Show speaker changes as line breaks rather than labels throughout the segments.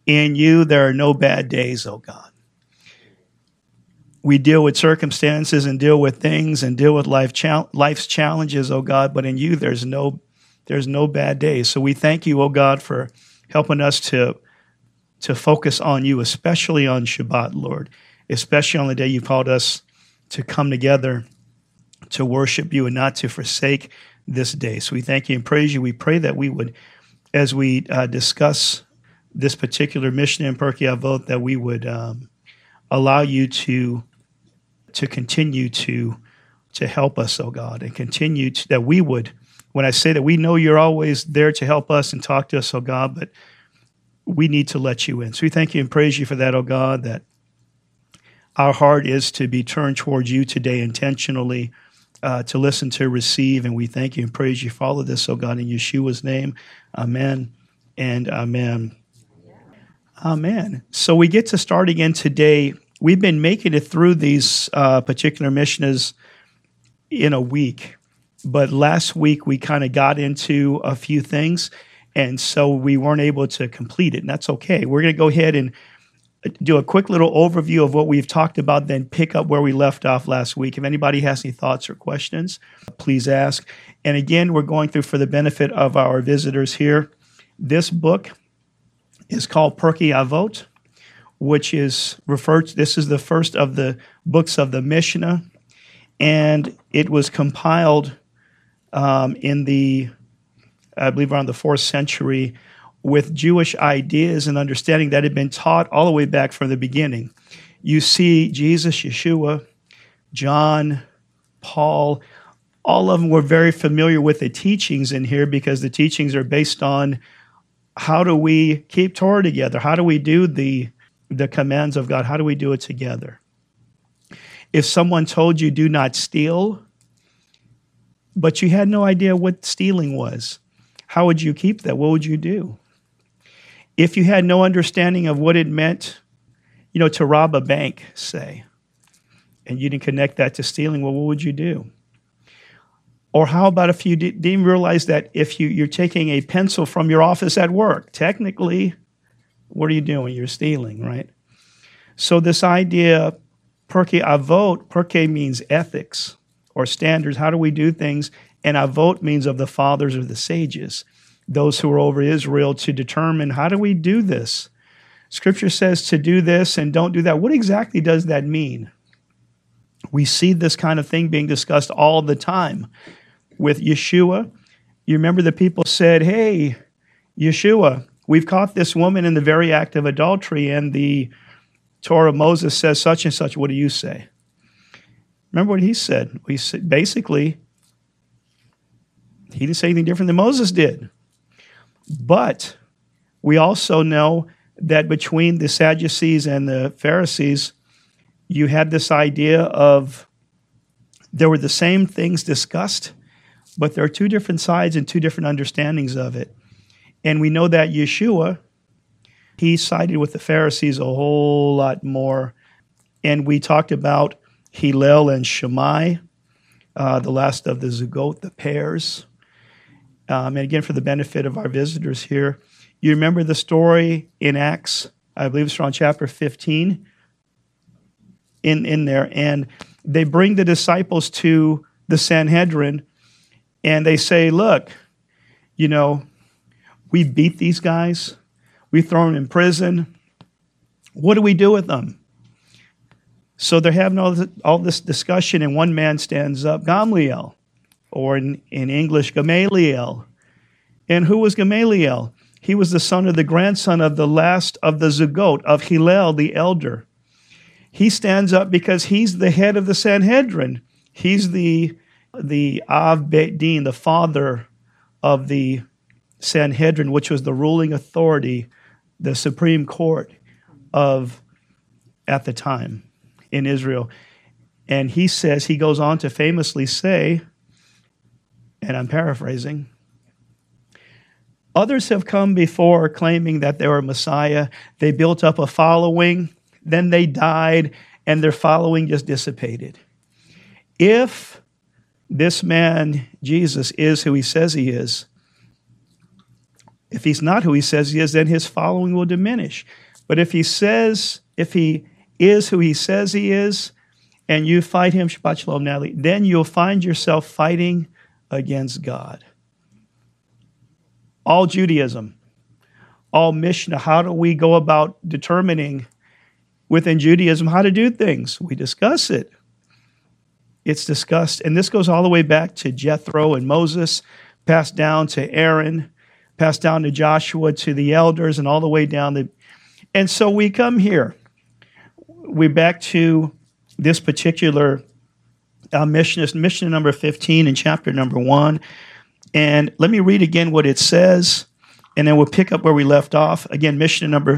In you, there are no bad days, oh God. We deal with circumstances and deal with things and deal with life's challenges, oh God, but in you, there's no bad days. So we thank you, oh God, for helping us to focus on you, especially on Shabbat, Lord, especially on the day you called us to come together to worship you and not to forsake this day. So we thank you and praise you. We pray that we would, as we discuss this particular mission in Pirkei Avot, that we would allow you to continue to help us, oh God, and continue that we would, when I say that we know you're always there to help us and talk to us, oh God, but we need to let you in. So we thank you and praise you for that, oh God, that our heart is to be turned towards you today intentionally, to listen, to receive, and we thank you and praise you for all of this, oh God, in Yeshua's name. Amen and amen. Amen. So we get to start again today. We've been making it through these particular missionaries in a week, but last week we kind of got into a few things, and so we weren't able to complete it, and that's okay. We're going to go ahead and do a quick little overview of what we've talked about, then pick up where we left off last week. If anybody has any thoughts or questions, please ask. And again, we're going through, for the benefit of our visitors here, this book is called Pirkei Avot, which is referred to, this is the first of the books of the Mishnah, and it was compiled in the, I believe, around the 4th century with Jewish ideas and understanding that had been taught all the way back from the beginning. You see Jesus, Yeshua, John, Paul, all of them were very familiar with the teachings in here because the teachings are based on how do we keep Torah together? How do we do the commands of God? How do we do it together? If someone told you do not steal, but you had no idea what stealing was, how would you keep that? What would you do? If you had no understanding of what it meant, to rob a bank, say, and you didn't connect that to stealing, well, what would you do? Or how about if you didn't even realize that if you're taking a pencil from your office at work, technically, what are you doing? You're stealing, right? So this idea, Pirkei Avot, Pirkei means ethics or standards. How do we do things? And Avot means of the fathers or the sages, those who are over Israel, to determine how do we do this? Scripture says to do this and don't do that. What exactly does that mean? We see this kind of thing being discussed all the time. With Yeshua, you remember the people said, hey, Yeshua, we've caught this woman in the very act of adultery, and the Torah of Moses says such and such. What do you say? Remember what he said? He said, basically, he didn't say anything different than Moses did. But we also know that between the Sadducees and the Pharisees, you had this idea of there were the same things discussed, but there are two different sides and two different understandings of it. And we know that Yeshua, he sided with the Pharisees a whole lot more. And we talked about Hillel and Shammai, the last of the Zugot, the pairs. And again, for the benefit of our visitors here, you remember the story in Acts, I believe it's around chapter 15, in there. And they bring the disciples to the Sanhedrin, and they say, look, we beat these guys. We throw them in prison. What do we do with them? So they're having all this discussion, and one man stands up, Gamliel, or in English, Gamaliel. And who was Gamaliel? He was the son of the grandson of the last of the Zugot, of Hillel, the elder. He stands up because he's the head of the Sanhedrin. He's the Av Beit Din, the father of the Sanhedrin, which was the ruling authority, the Supreme Court at the time in Israel. And he goes on to famously say, and I'm paraphrasing, others have come before claiming that they were Messiah. They built up a following, then they died, and their following just dissipated. If this man, Jesus, is who he says he is, If he's not who he says he is, then his following will diminish. But if he is who he says he is, and you fight him, Shabbat Shalom, Natalie, then you'll find yourself fighting against God. All Judaism, all Mishnah, how do we go about determining within Judaism how to do things? We discuss it. It's discussed, and this goes all the way back to Jethro and Moses, passed down to Aaron, passed down to Joshua, to the elders, and all the way down. And so we come here. We're back to this particular Mishnah number 15 in chapter number 1. And let me read again what it says, and then we'll pick up where we left off. Again, Mishnah number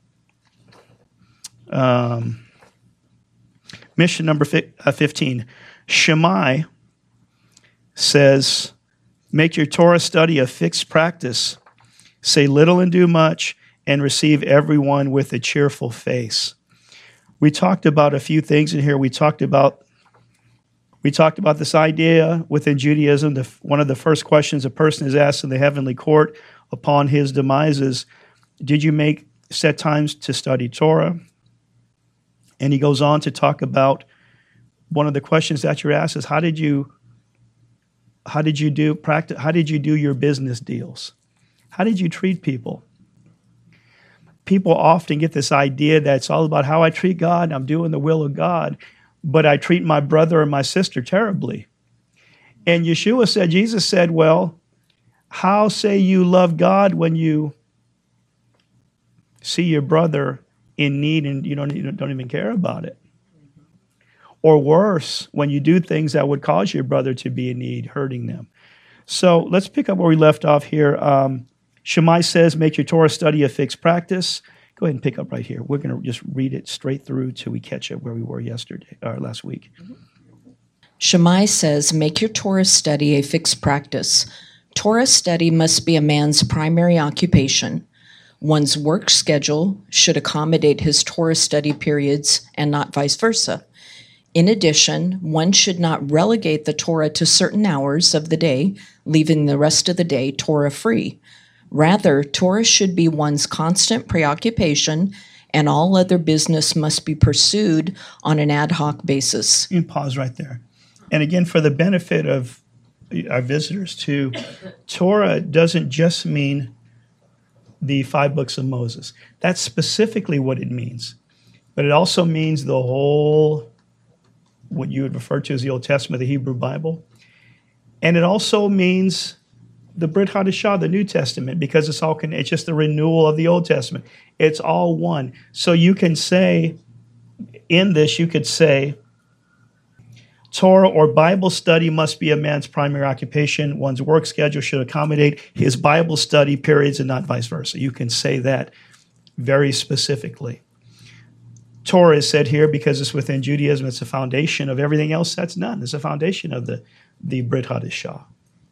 15. Shammai says, make your Torah study a fixed practice. Say little and do much, and receive everyone with a cheerful face. We talked about a few things in here. We talked about this idea within Judaism. One of the first questions a person is asked in the heavenly court upon his demise is, did you make set times to study Torah? And he goes on to talk about one of the questions that you're asked is, how did you do your business deals? How did you treat people? People often get this idea that it's all about how I treat God, and I'm doing the will of God, but I treat my brother or my sister terribly. And Jesus said, well, how say you love God when you see your brother in need and you don't even care about it? Or worse, when you do things that would cause your brother to be in need, hurting them. So let's pick up where we left off here. Shammai says, make your Torah study a fixed practice. Go ahead and pick up right here. We're going to just read it straight through till we catch up where we were last week.
Shammai says, make your Torah study a fixed practice. Torah study must be a man's primary occupation. One's work schedule should accommodate his Torah study periods and not vice versa. In addition, one should not relegate the Torah to certain hours of the day, leaving the rest of the day Torah free. Rather, Torah should be one's constant preoccupation, and all other business must be pursued on an ad hoc basis.
You can pause right there. And again, for the benefit of our visitors too, Torah doesn't just mean the 5 books of Moses. That's specifically what it means. But it also means the whole, what you would refer to as the Old Testament, the Hebrew Bible. And it also means the Brit Hadashah, the New Testament, because it's just the renewal of the Old Testament. It's all one. So you can say, in this, you could say, Torah or Bible study must be a man's primary occupation. One's work schedule should accommodate his Bible study periods and not vice versa. You can say that very specifically. Torah is said here because it's within Judaism. It's the foundation of everything else that's done. It's the foundation of the Brit Hadashah.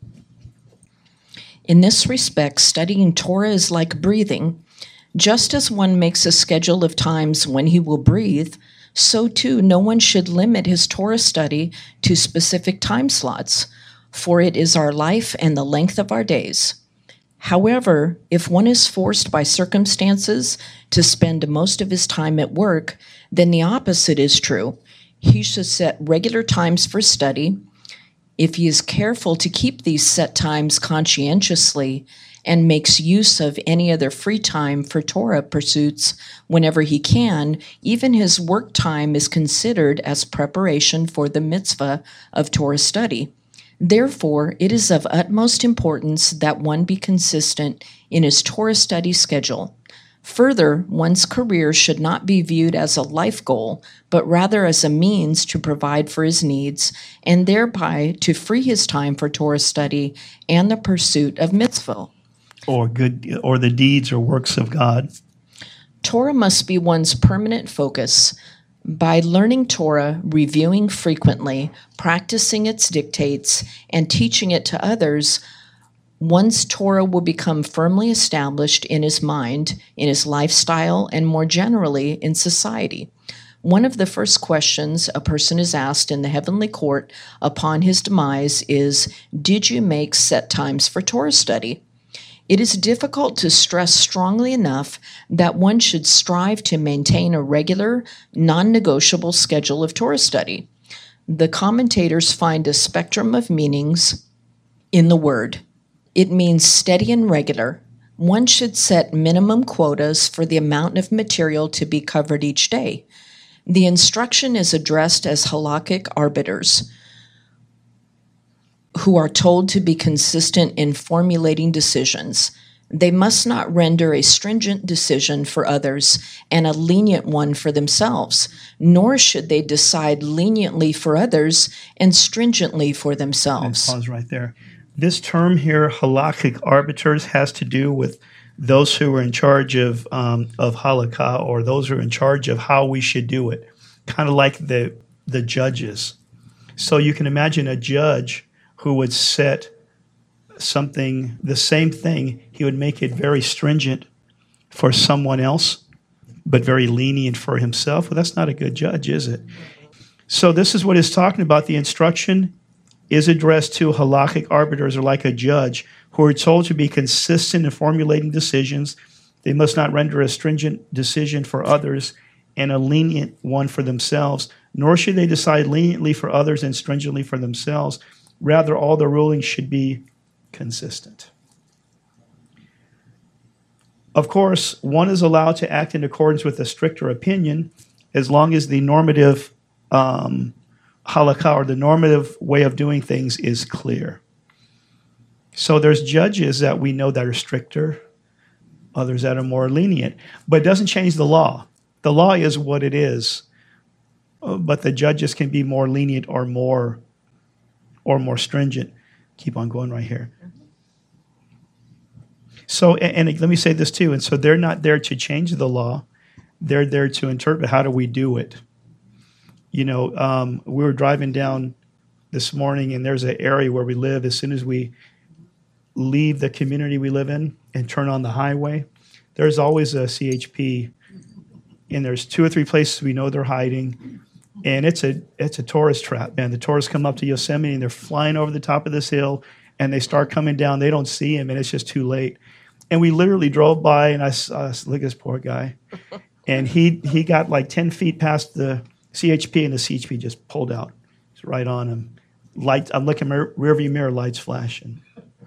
In this respect, studying Torah is like breathing. Just as one makes a schedule of times when he will breathe, so too no one should limit his Torah study to specific time slots, for it is our life and the length of our days. However, if one is forced by circumstances to spend most of his time at work, then the opposite is true. He should set regular times for study. If he is careful to keep these set times conscientiously and makes use of any other free time for Torah pursuits whenever he can, even his work time is considered as preparation for the mitzvah of Torah study. Therefore, it is of utmost importance that one be consistent in his Torah study schedule. Further, one's career should not be viewed as a life goal, but rather as a means to provide for his needs and thereby to free his time for Torah study and the pursuit of mitzvah.
Or the deeds or works of God.
Torah must be one's permanent focus. By learning Torah, reviewing frequently, practicing its dictates, and teaching it to others, one's Torah will become firmly established in his mind, in his lifestyle, and more generally in society. One of the first questions a person is asked in the heavenly court upon his demise is, did you make set times for Torah study? It is difficult to stress strongly enough that one should strive to maintain a regular, non-negotiable schedule of Torah study. The commentators find a spectrum of meanings in the word. It means steady and regular. One should set minimum quotas for the amount of material to be covered each day. The instruction is addressed as halakhic arbiters who are told to be consistent in formulating decisions. They must not render a stringent decision for others and a lenient one for themselves, nor should they decide leniently for others and stringently for themselves.
Pause right there. This term here, halakhic arbiters, has to do with those who are in charge of halakha, or those who are in charge of how we should do it, kind of like the judges. So you can imagine a judge who would set something, the same thing, he would make it very stringent for someone else, but very lenient for himself. Well, that's not a good judge, is it? So this is what it's talking about. The instruction is addressed to halakhic arbiters, or like a judge, who are told to be consistent in formulating decisions. They must not render a stringent decision for others and a lenient one for themselves, nor should they decide leniently for others and stringently for themselves. Rather, all the rulings should be consistent. Of course, one is allowed to act in accordance with a stricter opinion as long as the normative halakha, or the normative way of doing things, is clear. So there's judges that we know that are stricter, others that are more lenient, but it doesn't change the law. The law is what it is, but the judges can be more lenient or more stringent. Keep on going right here. So, and let me say this too, and so they're not there to change the law. They're there to interpret how do we do it. You know, we were driving down this morning, and there's an area where we live. As soon as we leave the community we live in and turn on the highway, there's always a CHP, and there's 2 or 3 places we know they're hiding, and it's a tourist trap, man. The tourists come up to Yosemite, and they're flying over the top of this hill, and they start coming down. They don't see him, and it's just too late. And we literally drove by, and I saw, look at this poor guy, and he got like 10 feet past the CHP, and the CHP just pulled out. It's right on him. Light. I'm looking rearview mirror, lights flashing.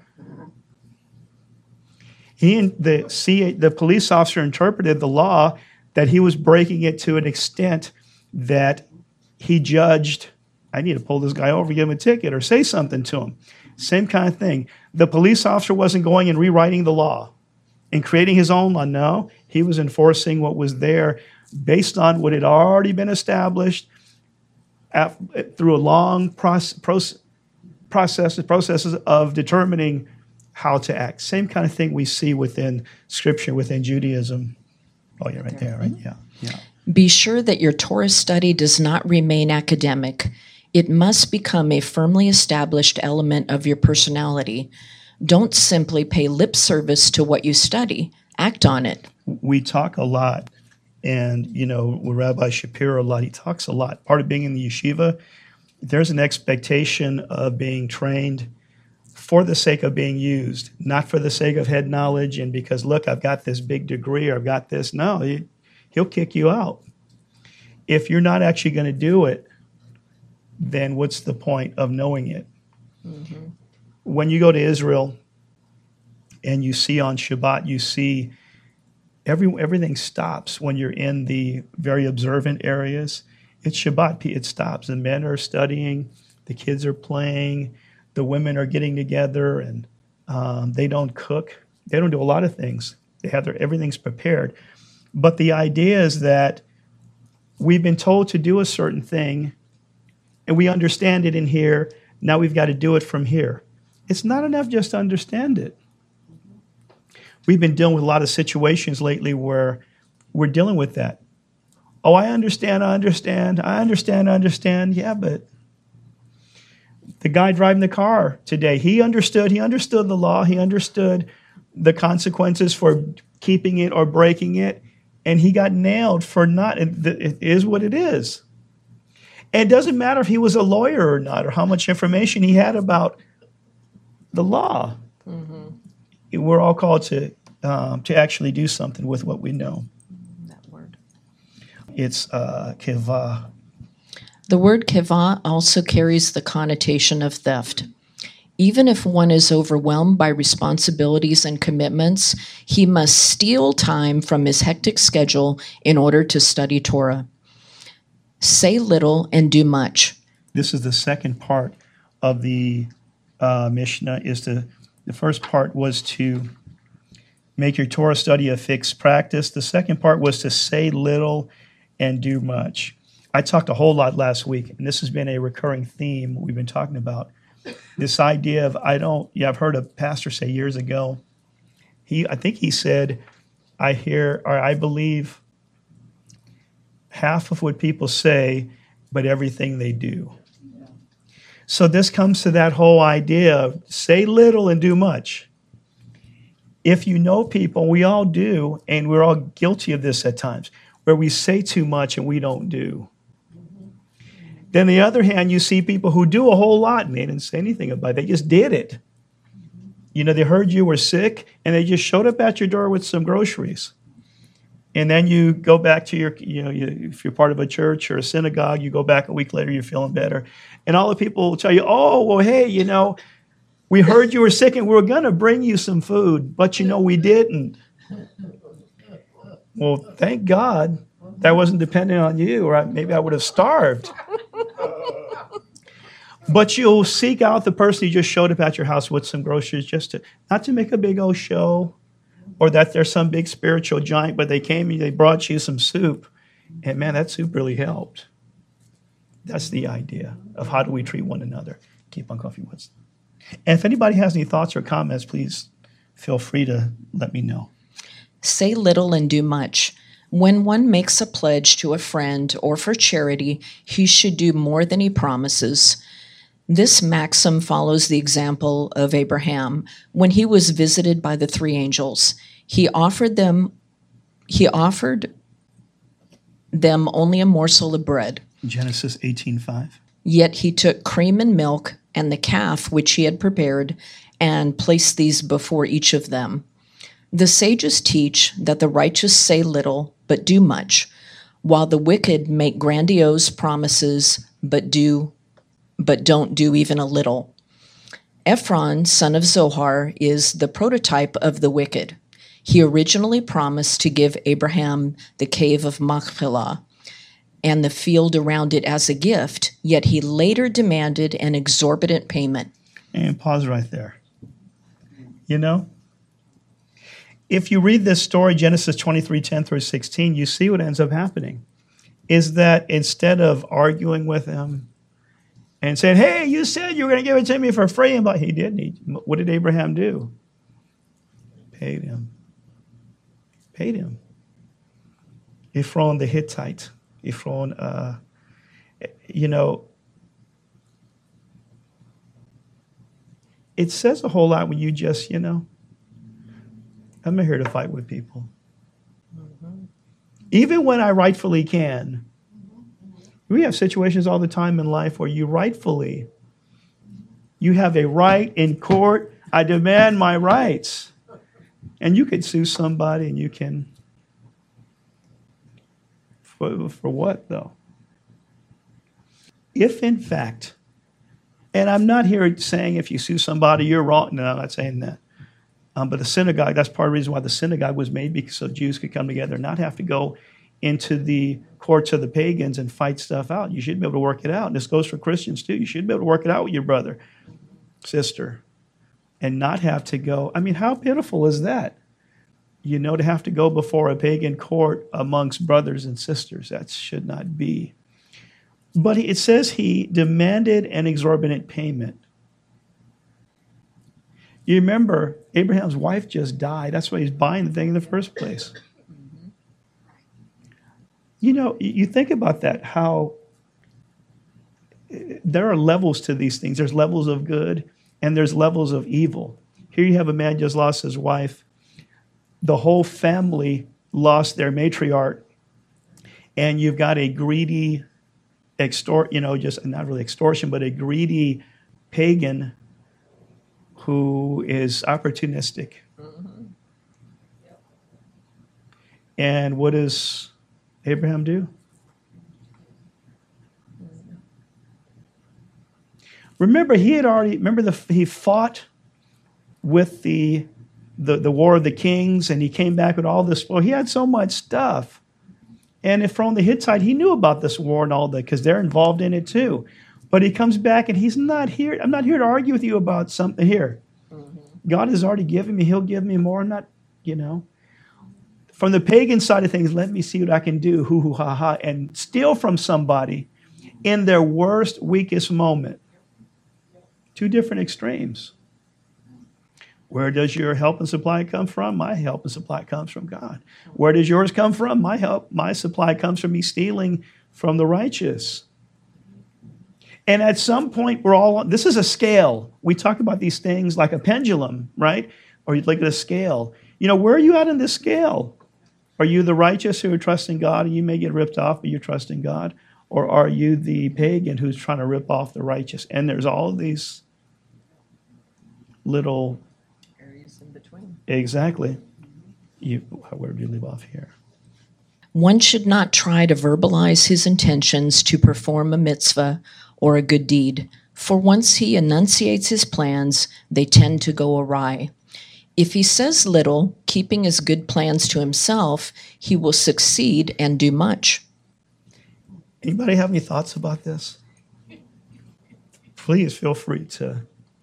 The police officer interpreted the law that he was breaking it to an extent that he judged, I need to pull this guy over, give him a ticket, or say something to him. Same kind of thing. The police officer wasn't going and rewriting the law and creating his own law. No, he was enforcing what was there based on what had already been established through a long processes of determining how to act. Same kind of thing we see within Scripture, within Judaism. Oh, yeah, right there, right? Yeah.
Be sure that your Torah study does not remain academic. It must become a firmly established element of your personality. Don't simply pay lip service to what you study. Act on it.
We talk a lot, and, you know, with Rabbi Shapiro a lot, he talks a lot. Part of being in the yeshiva, there's an expectation of being trained for the sake of being used, not for the sake of head knowledge and because, look, I've got this big degree or I've got this. No, he'll kick you out. If you're not actually going to do it, then what's the point of knowing it? Mm-hmm. When you go to Israel and you see on Shabbat, you see everything stops when you're in the very observant areas. It's Shabbat, it stops. The men are studying, the kids are playing, the women are getting together, and they don't cook. They don't do a lot of things. They have everything's prepared. But the idea is that we've been told to do a certain thing, and we understand it in here. Now we've got to do it from here. It's not enough just to understand it. We've been dealing with a lot of situations lately where we're dealing with that. Oh, I understand. Yeah, but the guy driving the car today, he understood the law. He understood the consequences for keeping it or breaking it, and he got nailed for not. It is what it is. And it doesn't matter if he was a lawyer or not, or how much information he had about the law. Mm-hmm. we're all called to actually do something with what we know.
That word.
It's keva.
The word keva also carries the connotation of theft. Even if one is overwhelmed by responsibilities and commitments, he must steal time from his hectic schedule in order to study Torah. Say little and do much.
This is the second part of the Mishnah. The first part was to make your Torah study a fixed practice. The second part was to say little and do much. I talked a whole lot last week, and this has been a recurring theme we've been talking about. This idea of I've heard a pastor say years ago, I think he said, I believe half of what people say, but everything they do. So this comes to that whole idea of say little and do much. If you know people, we all do, and we're all guilty of this at times, where we say too much and we don't do. Then on the other hand, you see people who do a whole lot and they didn't say anything about it. They just did it. They heard you were sick and they just showed up at your door with some groceries. And then you go back to if you're part of a church or a synagogue, you go back a week later, you're feeling better. And all the people will tell you, oh, well, hey, we heard you were sick and we were going to bring you some food, but we didn't. Well, thank God that wasn't dependent on you, or maybe I would have starved. But you'll seek out the person who just showed up at your house with some groceries not to make a big old show or that they're some big spiritual giant, but they came and they brought you some soup. And man, that soup really helped. That's the idea of how do we treat one another. Keep on coffee with. And if anybody has any thoughts or comments, please feel free to let me know.
Say little and do much. When one makes a pledge to a friend or for charity, he should do more than he promises. This maxim follows the example of Abraham. When he was visited by the three angels, he offered them only a morsel of bread.
Genesis 18:5.
Yet he took cream and milk and the calf which he had prepared and placed these before each of them. The sages teach that the righteous say little but do much, while the wicked make grandiose promises but don't do even a little. Ephron, son of Zohar, is the prototype of the wicked. He originally promised to give Abraham the cave of Machpelah and the field around it as a gift, yet he later demanded an exorbitant payment.
And pause right there. If you read this story, Genesis 23:10 through 16, you see what ends up happening. Is that instead of arguing with him and saying, hey, you said you were going to give it to me for free, but he didn't. What did Abraham do? Paid him. Ephron the Hittite. Ephron, it says a whole lot when you just, I'm not here to fight with people. Mm-hmm. Even when I rightfully can. We have situations all the time in life where you have a right in court. I demand my rights. And you could sue somebody and you can, for what though? If in fact, and I'm not here saying if you sue somebody, you're wrong. No, I'm not saying that. But the synagogue, that's part of the reason why the synagogue was made, because so Jews could come together and not have to go into the courts of the pagans and fight stuff out. You should be able to work it out. And this goes for Christians too. You should be able to work it out with your brother, sister, and not have to go. I mean, how pitiful is that? To have to go before a pagan court amongst brothers and sisters. That should not be. But it says he demanded an exorbitant payment. You remember, Abraham's wife just died. That's why he's buying the thing in the first place. You think about that, how there are levels to these things. There's levels of good and there's levels of evil. Here you have a man just lost his wife. The whole family lost their matriarch. And you've got a greedy, not really extortion, but a greedy pagan who is opportunistic. And what does Abraham do? Remember, he fought with the War of the Kings, and he came back with all this. Well, he had so much stuff. And from the Hittite, he knew about this war and all that because they're involved in it too. But he comes back and he's not here. I'm not here to argue with you about something here. God has already given me. He'll give me more. I'm not, From the pagan side of things, let me see what I can do, hoo, hoo, ha, ha, and steal from somebody in their worst, weakest moment. Two different extremes. Where does your help and supply come from? My help and supply comes from God. Where does yours come from? My supply comes from me stealing from the righteous. And at some point, this is a scale. We talk about these things like a pendulum, right? Or you look at a scale. Where are you at in this scale? Are you the righteous who are trusting God and you may get ripped off, but you're trusting God? Or are you the pagan who's trying to rip off the righteous? And there's all of these little
areas in between.
Exactly. Where do you leave off here?
One should not try to verbalize his intentions to perform a mitzvah or a good deed, for once he enunciates his plans, they tend to go awry. If he says little, keeping his good plans to himself, he will succeed and do much.
Anybody have any thoughts about this? Please feel free to.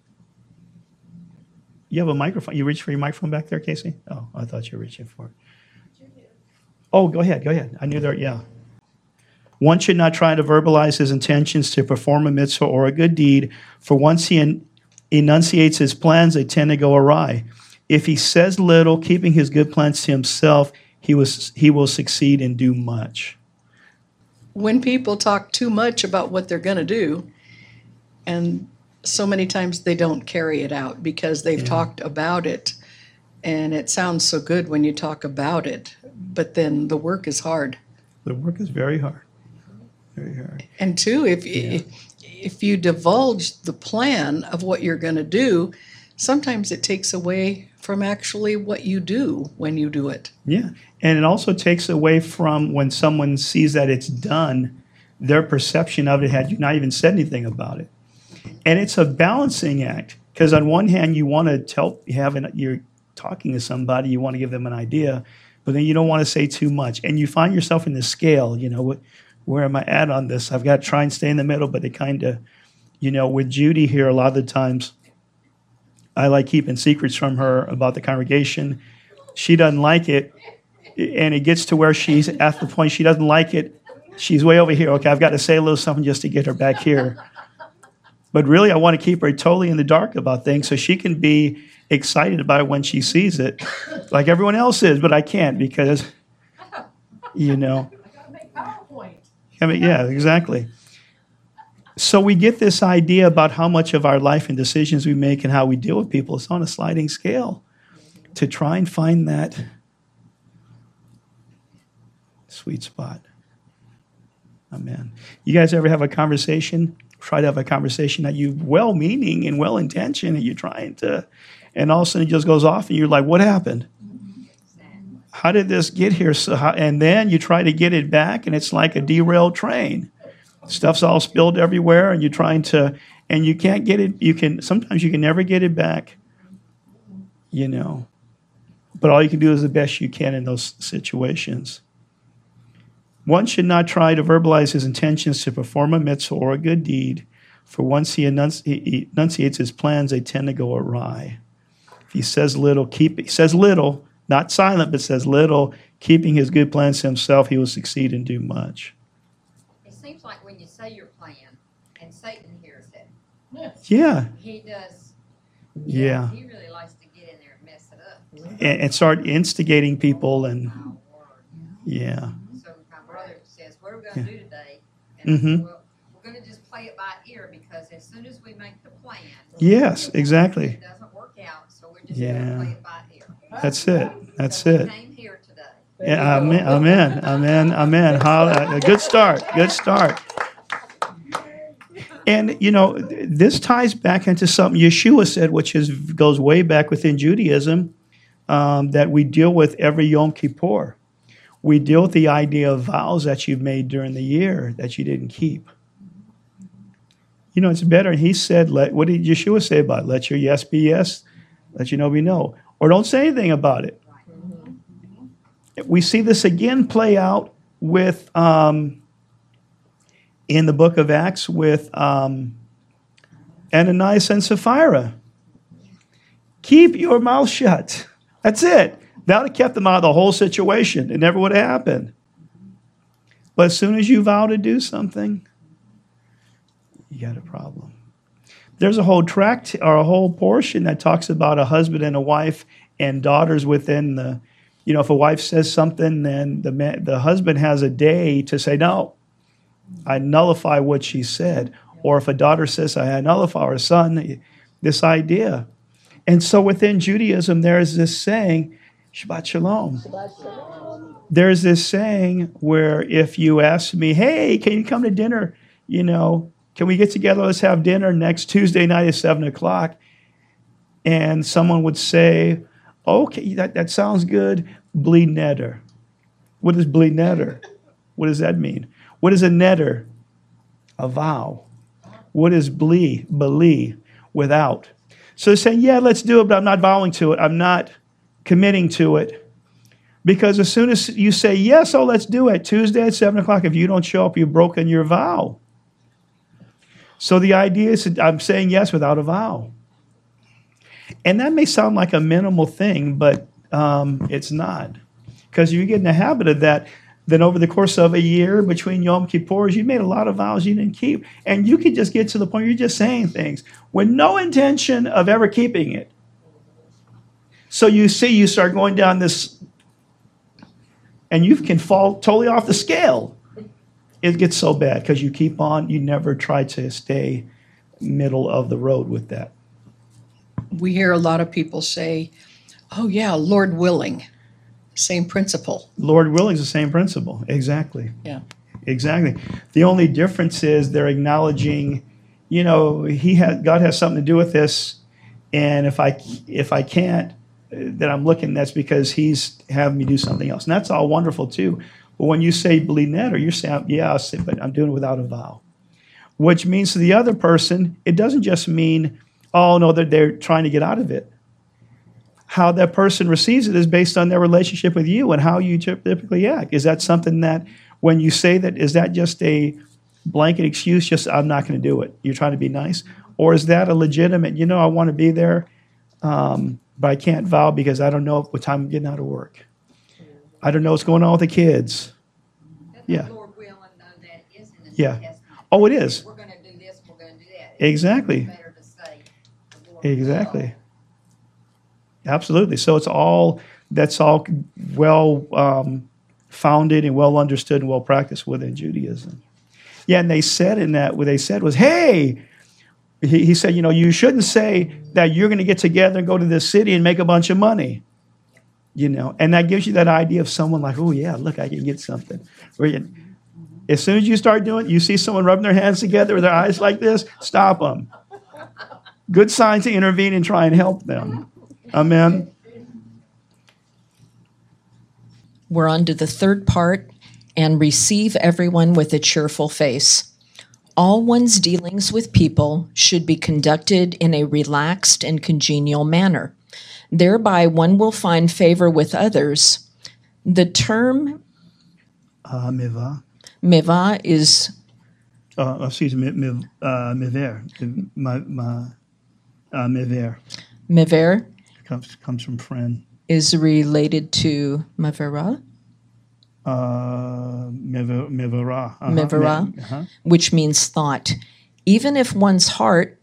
You have a microphone. You reach for your microphone back there, Casey? Oh, I thought you were reaching for it. Oh, go ahead. I knew there, yeah. One should not try to verbalize his intentions to perform a mitzvah or a good deed, for once he enunciates his plans, they tend to go awry. If he says little, keeping his good plans to himself, he will succeed and do much.
When people talk too much about what they're going to do, and so many times they don't carry it out because they've talked about it, and it sounds so good when you talk about it, but then the work is hard.
The work is very hard. Very hard.
And two, if you divulge the plan of what you're going to do, sometimes it takes away from actually what you do when you do it.
Yeah, and it also takes away from when someone sees that it's done, their perception of it had you not even said anything about it. And it's a balancing act, because on one hand, you want to you're talking to somebody, you want to give them an idea, but then you don't want to say too much. And you find yourself in the scale, where am I at on this? I've got to try and stay in the middle, but it kind of, with Judy here, a lot of the times, I like keeping secrets from her about the congregation. She doesn't like it, and it gets to where she's at the point she doesn't like it. She's way over here. Okay, I've got to say a little something just to get her back here. But really, I want to keep her totally in the dark about things so she can be excited about it when she sees it, like everyone else is, but I can't because, I gotta make PowerPoint. Yeah, exactly. So we get this idea about how much of our life and decisions we make and how we deal with people. It's on a sliding scale to try and find that sweet spot. Amen. You guys ever have a conversation? Try to have a conversation that you well-meaning and well-intentioned and you're trying to, and all of a sudden it just goes off and you're like, what happened? How did this get here? And then you try to get it back and it's like a derailed train. Stuff's all spilled everywhere, and you're trying to, and you can't get it. Sometimes you can never get it back, But all you can do is the best you can in those situations. One should not try to verbalize his intentions to perform a mitzvah or a good deed, for once he enunciates his plans, they tend to go awry. If he says little, not silent, but says little, keeping his good plans to himself, he will succeed and do much.
Seems like when you say your plan and Satan hears it.
Yeah.
He does.
Yeah.
He really likes to get in there and mess it up.
And start instigating people and yeah.
So my brother says, what are we going to do today? And I said, well, we're going to just play it by ear because as soon as we make the plan.
Yes, exactly.
It doesn't work out, so we're just going to play it by ear.
That's it.
So we came here today.
Yeah, amen. Good start. And, this ties back into something Yeshua said, which goes way back within Judaism, that we deal with every Yom Kippur. we deal with the idea of vows that you've made during the year that you didn't keep. You know, it's better. And he said, what did Yeshua say about it? Let your yes be yes, let your no be no. Or don't say anything about it. We see this again play out with, in the book of Acts, with Ananias and Sapphira. Keep your mouth shut. That's it. That would have kept them out of the whole situation. It never would have happened. But as soon as you vow to do something, you got a problem. There's a whole tract or a whole portion that talks about a husband and a wife and daughters within the, you know, if a wife says something, then the husband has a day to say, no, I nullify what she said. Or if a daughter says, I nullify her son, this idea. And so within Judaism, there is this saying, Shabbat Shalom. There's this saying where if you ask me, hey, can you come to dinner? You know, can we get together? Let's have dinner next Tuesday night at 7 o'clock. And someone would say, okay, that sounds good. Bli neder. What is bli neder? What does that mean? What is a neder? A vow. What is bli? Without. So they're saying, yeah, let's do it, but I'm not vowing to it. I'm not committing to it. Because as soon as you say, yes, oh, let's do it, Tuesday at 7 o'clock, if you don't show up, you've broken your vow. So the idea is that I'm saying yes without a vow. And that may sound like a minimal thing, but it's not. Because you get in the habit of that, then over the course of a year between Yom Kippurs, you made a lot of vows you didn't keep. And you could just get to the point where you're just saying things with no intention of ever keeping it. So you see, you start going down this, and you can fall totally off the scale. It gets so bad because you keep on, you never try to stay middle of the road with that.
We hear a lot of people say, oh yeah, Lord willing. Same principle.
Lord willing is the same principle. Exactly.
Yeah.
Exactly. The only difference is they're acknowledging, you know, God has something to do with this, and if I can't, then I'm looking. That's because He's having me do something else, and that's all wonderful too. But when you say bli neder, you're saying, yeah, I'll say, but I'm doing it without a vow, which means to the other person, it doesn't just mean, oh no, they're trying to get out of it. How that person receives it is based on their relationship with you and how you typically act. Is that something that when you say that, is that just a blanket excuse, just I'm not going to do it? You're trying to be nice? Or is that a legitimate, you know, I want to be there, but I can't vow because I don't know what time I'm getting out of work. I don't know what's going on with the kids. Yeah.
Lord willing, though, that is in the
Yeah.
New Testament.
Oh, it is.
We're going to do this, we're going to do that.
Exactly.
It's better to say the Lord
Exactly. Absolutely. So that's all well founded and well understood and well practiced within Judaism. Yeah, and they said in that, what they said was, hey, he said, you know, you shouldn't say that you're going to get together and go to this city and make a bunch of money. You know, and that gives you that idea of someone like, oh yeah, look, I can get something. As soon as you start doing it, you see someone rubbing their hands together with their eyes like this, stop them. Good sign to intervene and try and help them. Amen.
We're on to the third part, and receive everyone with a cheerful face. All one's dealings with people should be conducted in a relaxed and congenial manner. Thereby, one will find favor with others. The term
Meva.
is
Excuse me, mever. Mever
mever
comes from friend.
is related to mavera,
Mevera.
mevera, which means thought. Even in one's heart,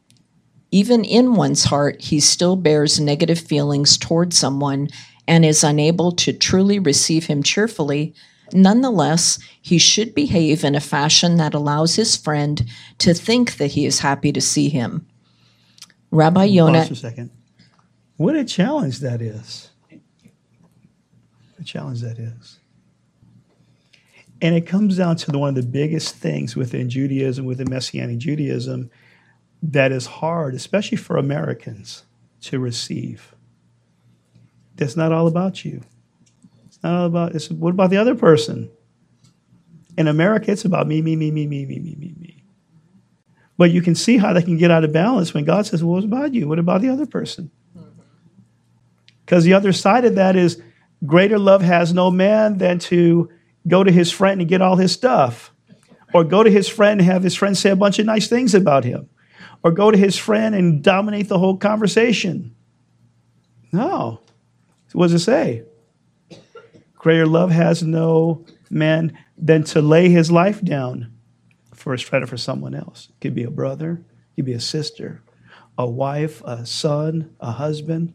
he still bears negative feelings toward someone and is unable to truly receive him cheerfully. Nonetheless, he should behave in a fashion that allows his friend to think that he is happy to see him. Rabbi Yonah.
Pause for a second. What a challenge that is. What a challenge that is. And it comes down to one of the biggest things within Judaism, within Messianic Judaism, that is hard, especially for Americans, to receive. That's not all about you. It's What about the other person? In America, it's about me, me, me, me, me, me, me, me, me. But you can see how they can get out of balance when God says, well, what about you? What about the other person? Because the other side of that is greater love has no man than to go to his friend and get all his stuff. Or go to his friend and have his friend say a bunch of nice things about him. Or go to his friend and dominate the whole conversation. No. What does it say? Greater love has no man than to lay his life down for his friend or for someone else. It could be a brother, it could be a sister, a wife, a son, a husband.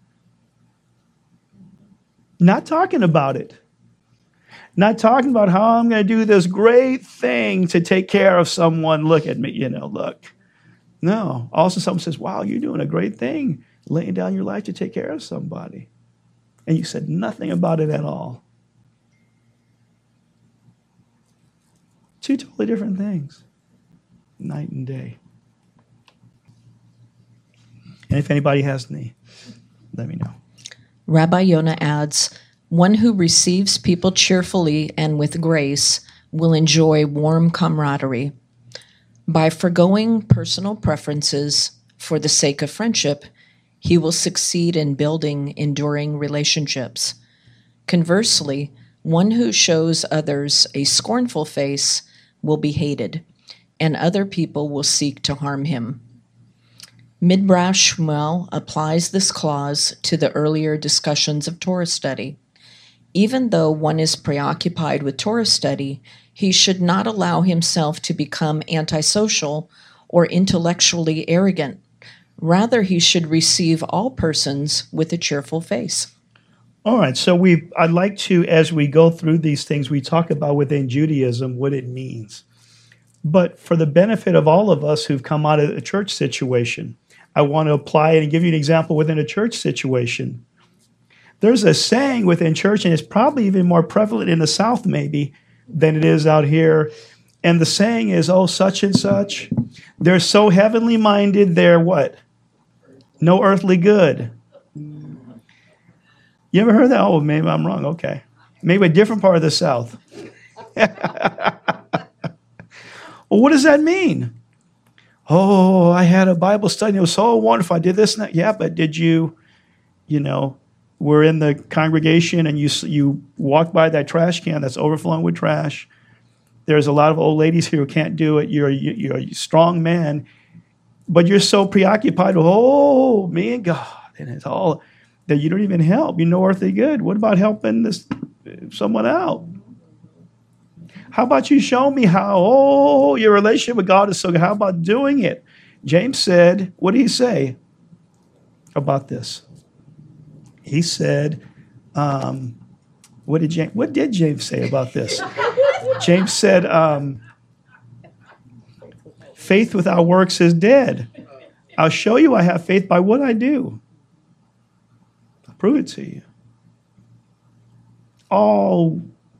Not talking about it. Not talking about how I'm going to do this great thing to take care of someone. Look at me, look. No. Also, someone says, wow, you're doing a great thing, laying down your life to take care of somebody. And you said nothing about it at all. Two totally different things. Night and day. And if anybody has any, let me know.
Rabbi Yonah adds, one who receives people cheerfully and with grace will enjoy warm camaraderie. By forgoing personal preferences for the sake of friendship, he will succeed in building enduring relationships. Conversely, one who shows others a scornful face will be hated, and other people will seek to harm him. Midrash Shmuel applies this clause to the earlier discussions of Torah study. Even though one is preoccupied with Torah study, he should not allow himself to become antisocial or intellectually arrogant. Rather, he should receive all persons with a cheerful face.
All right, so I'd like to, as we go through these things, we talk about within Judaism what it means. But for the benefit of all of us who've come out of a church situation, I want to apply it and give you an example within a church situation. There's a saying within church, and it's probably even more prevalent in the South maybe than it is out here. And the saying is, oh, such and such, they're so heavenly minded, they're what? No earthly good. You ever heard that? Oh, maybe I'm wrong. Okay. Maybe a different part of the South. Well, what does that mean? Oh, I had a Bible study. It was so wonderful. I did this and that. Yeah, but did you were in the congregation and you walked by that trash can that's overflowing with trash. There's a lot of old ladies here who can't do it. You're a strong man, but you're so preoccupied with, oh, me and God, and it's all that you don't even help. You know earthly good. What about helping someone out? How about you show me how, your relationship with God is so good. How about doing it? James said, what did he say about this? He said, what did James say about this? James said, faith without works is dead. I'll show you I have faith by what I do. I'll prove it to you. All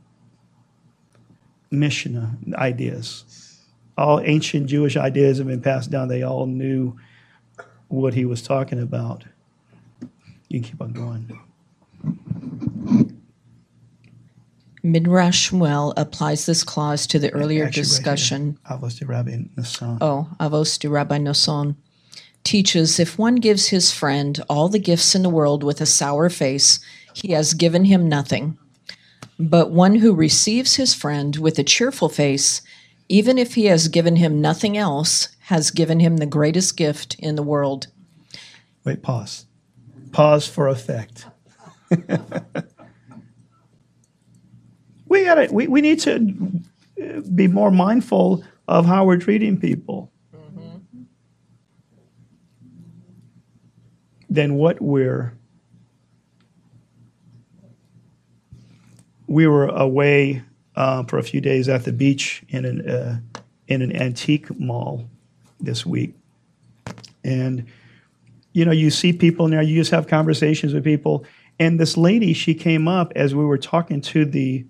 Mishnah ideas, all ancient Jewish ideas have been passed down. They all knew what he was talking about. You can keep on going.
Midrash Shmuel applies this clause to the earlier discussion.
Avos de Rabbi Nosson.
Avos de Rabbi Nosson teaches if one gives his friend all the gifts in the world with a sour face, he has given him nothing. But one who receives his friend with a cheerful face, even if he has given him nothing else, has given him the greatest gift in the world.
Wait, pause. Pause for effect. We need to be more mindful of how we're treating people than what we were away for a few days at the beach in an antique mall this week, and you see people in there. You just have conversations with people, and this lady, she came up as we were talking to the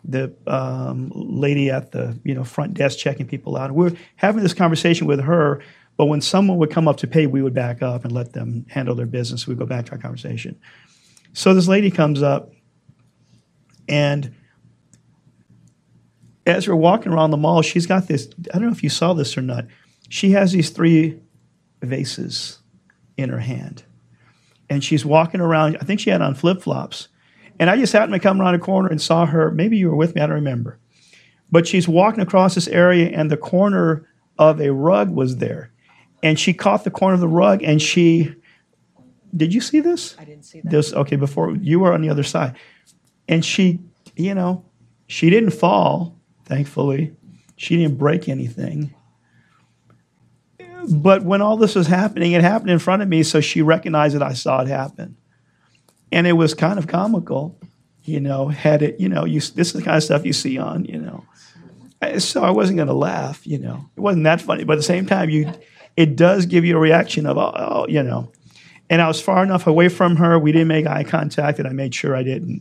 lady at the front desk checking people out. We were having this conversation with her, but when someone would come up to pay, we would back up and let them handle their business. We'd go back to our conversation. So this lady comes up. And as we're walking around the mall, she's got this, I don't know if you saw this or not. She has these 3 vases in her hand. And she's walking around, I think she had on flip-flops. And I just happened to come around a corner and saw her. Maybe you were with me, I don't remember. But she's walking across this area, and the corner of a rug was there. And she caught the corner of the rug, and did you see this?
I didn't see that.
Okay, before you were on the other side. And she, she didn't fall, thankfully. She didn't break anything. But when all this was happening, it happened in front of me, so she recognized that I saw it happen. And it was kind of comical, had it, this is the kind of stuff you see on, So I wasn't going to laugh, It wasn't that funny. But at the same time, it does give you a reaction of, And I was far enough away from her, we didn't make eye contact, and I made sure I didn't.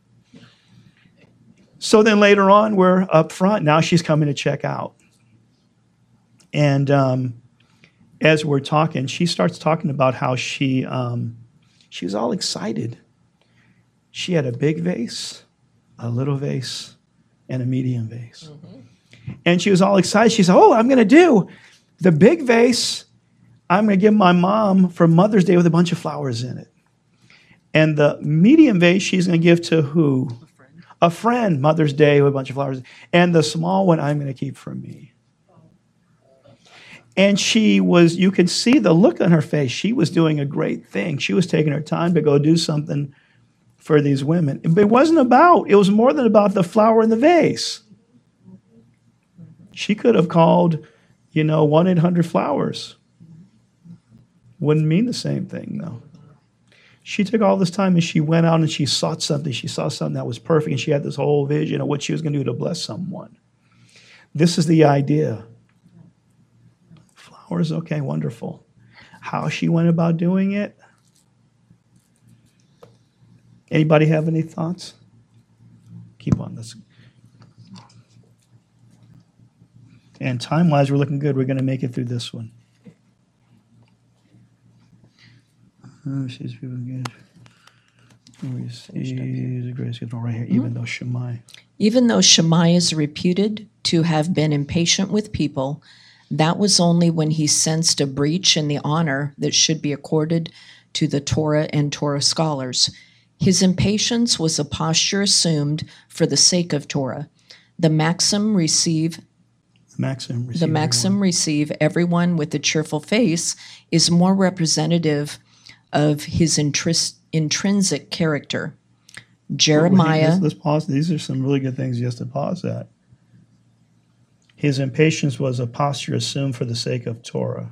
So then later on, we're up front. Now she's coming to check out. And as we're talking, she starts talking about how she was all excited. She had a big vase, a little vase, and a medium vase. Mm-hmm. And she was all excited. She said, I'm going to do the big vase. I'm going to give my mom for Mother's Day with a bunch of flowers in it. And the medium vase she's going to give to who? A friend, Mother's Day with a bunch of flowers. And the small one I'm going to keep for me. And you could see the look on her face. She was doing a great thing. She was taking her time to go do something for these women. But it was more than about the flower in the vase. She could have called, 1-800-Flowers. Wouldn't mean the same thing, though. She took all this time and she went out and she sought something. She saw something that was perfect, and she had this whole vision of what she was going to do to bless someone. This is the idea. Flowers, okay, wonderful. How she went about doing it? Anybody have any thoughts? Keep on this. And time-wise, we're looking good. We're going to make it through this one. She's people good. The grace given right here, even though Shammai.
Even though Shammai is reputed to have been impatient with people, that was only when he sensed a breach in the honor that should be accorded to the Torah and Torah scholars. His impatience was a posture assumed for the sake of Torah. The maxim receive everyone with a cheerful face is more representative of his intrinsic character. Jeremiah.
Let's pause. These are some really good things just to pause at. His impatience was a posture assumed for the sake of Torah.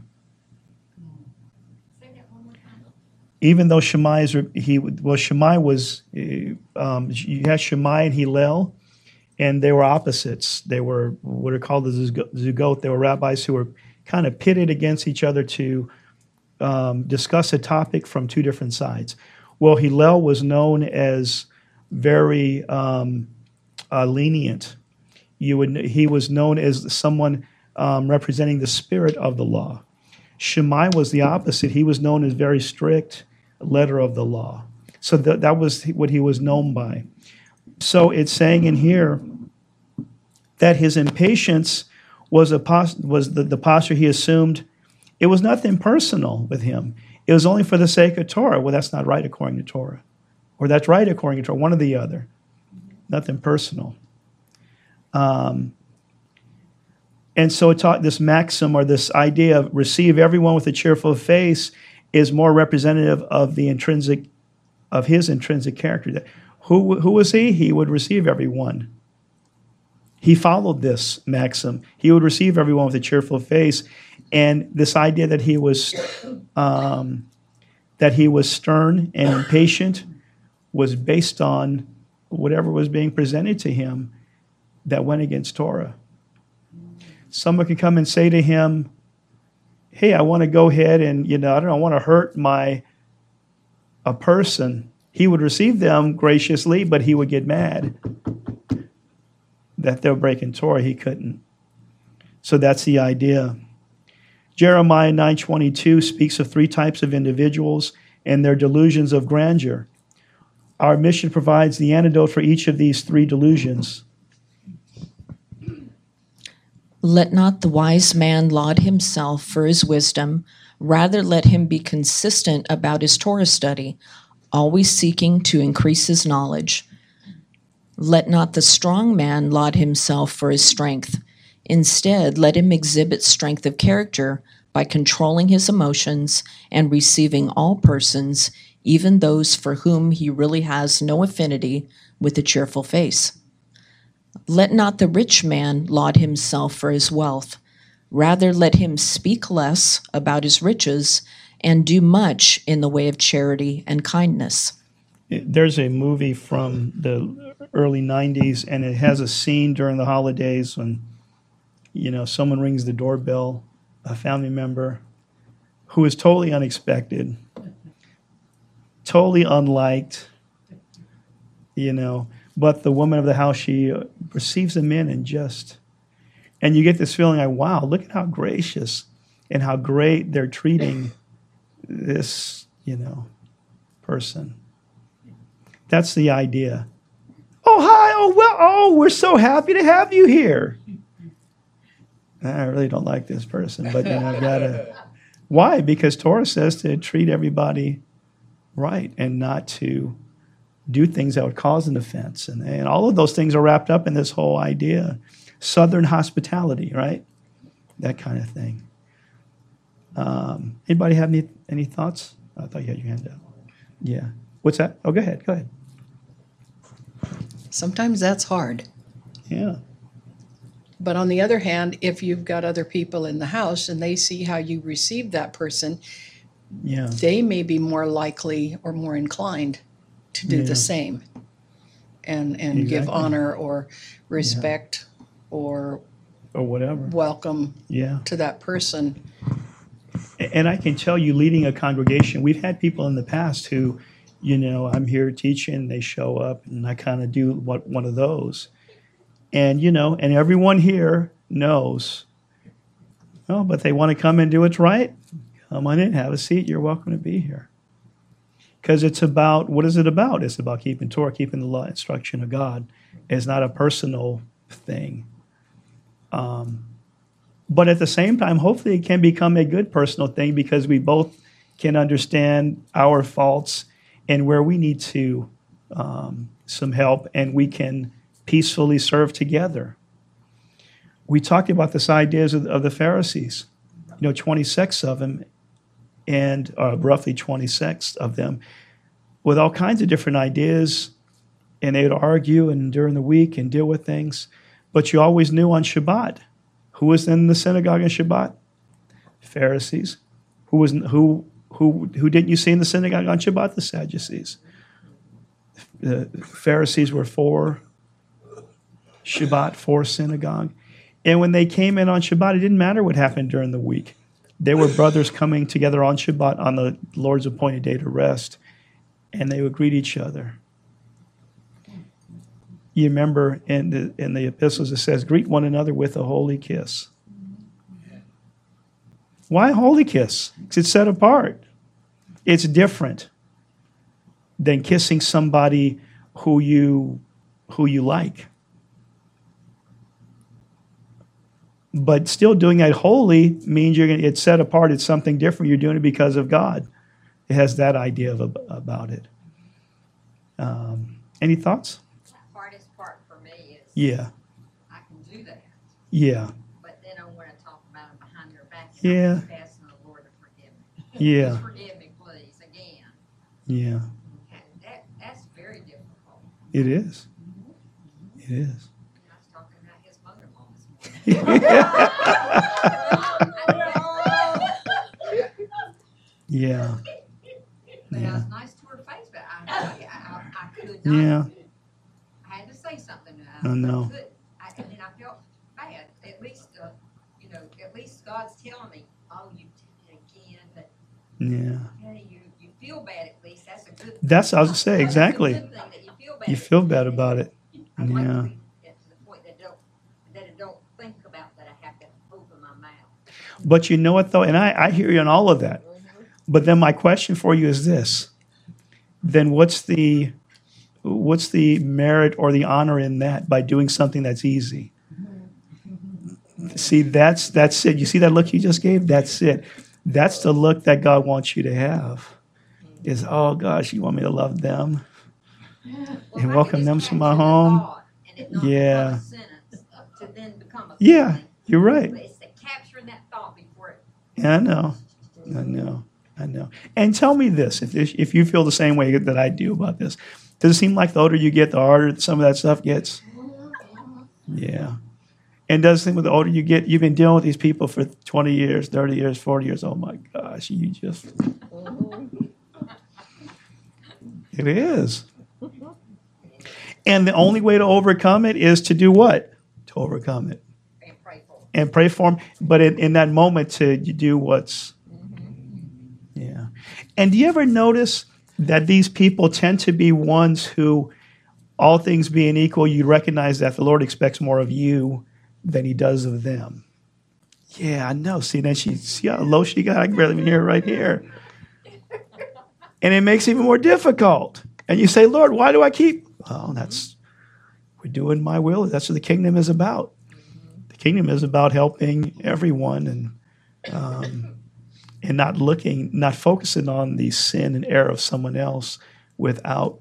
Say that one more time.
Even though Shammai was, you had Shammai and Hillel, and they were opposites. They were what are called the Zugot. They were rabbis who were kind of pitted against each other to discuss a topic from 2 different sides. Well, Hillel was known as very lenient. He was known as someone representing the spirit of the law. Shammai was the opposite. He was known as very strict letter of the law. So that was what he was known by. So it's saying in here that his impatience was the posture he assumed. It was nothing personal with him. It was only for the sake of Torah. Well, that's not right according to Torah. Or that's right according to Torah, one or the other. Nothing personal. And so this maxim or this idea of receive everyone with a cheerful face is more representative of his intrinsic character. Who was he? He would receive everyone. He followed this maxim. He would receive everyone with a cheerful face. And this idea that he was stern and impatient was based on whatever was being presented to him that went against Torah. Someone could come and say to him, hey, I want to go ahead and, I want to hurt a person. He would receive them graciously, but he would get mad that they're breaking Torah. He couldn't. So that's the idea. Jeremiah 9:22 speaks of 3 types of individuals and their delusions of grandeur. Our mission provides the antidote for each of these three delusions.
Let not the wise man laud himself for his wisdom. Rather, let him be consistent about his Torah study, always seeking to increase his knowledge. Let not the strong man laud himself for his strength. Instead, let him exhibit strength of character by controlling his emotions and receiving all persons, even those for whom he really has no affinity, with a cheerful face. Let not the rich man laud himself for his wealth. Rather, let him speak less about his riches and do much in the way of charity and kindness.
There's a movie from the early 90s, and it has a scene during the holidays when, someone rings the doorbell, a family member who is totally unexpected, totally unliked, but the woman of the house, she receives them in and you get this feeling like, wow, look at how gracious and how great they're treating this, person. That's the idea. Oh, hi. Oh, well, we're so happy to have you here. I really don't like this person, but I've got to. Why? Because Torah says to treat everybody right and not to do things that would cause an offense. And all of those things are wrapped up in this whole idea. Southern hospitality, right? That kind of thing. Anybody have any thoughts? I thought you had your hand up. Yeah. What's that? Oh, go ahead.
Sometimes that's hard.
Yeah.
But on the other hand, if you've got other people in the house and they see how you receive that person,
Yeah.
they may be more likely or more inclined to do the same and give
Exactly.
honor or respect or
whatever.
welcome
Yeah.
to that person.
And I can tell you, leading a congregation, we've had people in the past who, I'm here teaching, they show up, and I kind of do one of those. And, and everyone here knows, but they want to come and do what's right. Come on in, have a seat. You're welcome to be here. Because it's about, what is it about? It's about keeping Torah, keeping the law, instruction of God. It's not a personal thing. But at the same time, hopefully it can become a good personal thing because we both can understand our faults and where we need some help, and we can peacefully serve together. We talked about this ideas of the Pharisees, 26 of them, and roughly 26 of them, with all kinds of different ideas, and they would argue and during the week and deal with things. But you always knew on Shabbat, who was in the synagogue on Shabbat? Pharisees. Who didn't you see in the synagogue on Shabbat? The Sadducees. The Pharisees were for Shabbat, for synagogue. And when they came in on Shabbat, it didn't matter what happened during the week. They were brothers coming together on Shabbat, on the Lord's appointed day to rest, and they would greet each other. You remember in the epistles it says, greet one another with a holy kiss. Why a holy kiss? Because it's set apart. It's different than kissing somebody who you like. But still doing that holy means it's set apart. It's something different. You're doing it because of God. It has that idea about it. Any thoughts?
The hardest part for me is
Yeah.
I can do that,
Yeah.
but then I want to talk about them behind their back.
Yeah.
I'm just asking the Lord to forgive me.
Yeah.
Just forgive me, please, again.
Yeah.
That's very difficult.
It is. It is.
I was talking about his mother-in-law this morning.
Yeah.
But I
Yeah.
was nice to her face, but I could not.
Yeah.
I had to say something to her.
I know.
And then I felt bad. At least God's telling me, oh, you did it again. But
Yeah.
hey, you feel bad at least. That's a good thing.
That's what I was gonna say,
That's a
exactly.
good thing that you feel bad.
You feel bad about it.
I'd like
Yeah.
to be get to the point that I don't think about that I have to open my mouth.
But you know what, though? And I hear you on all of that. But then my question for you is this. Then what's the what's the merit or the honor in that by doing something that's easy? See, that's it. You see that look you just gave? That's it. That's the look that God wants you to have. Is, oh gosh, you want me to love them and welcome them to my home? Yeah.
To then become a
Yeah,
feeling.
you're right.
It's the capturing that thought before it.
Yeah, I know. And tell me this, if you feel the same way that I do about this, does it seem like the older you get, the harder some of that stuff gets? Yeah. And does it seem like the older you get, you've been dealing with these people for 20 years, 30 years, 40 years, oh my gosh, you just... It is. And the only way to overcome it is to do what? To overcome it.
And pray for it.
And pray for them. But in that moment, to do what's... Yeah. And do you ever notice that these people tend to be ones who, all things being equal, you recognize that the Lord expects more of you than he does of them? Yeah, I know. See, then see how low she got? I can barely even hear it right here. And it makes it even more difficult. And you say, Lord, why do I keep... Well, we're doing my will. That's what the kingdom is about. The kingdom is about helping everyone and not focusing on the sin and error of someone else without,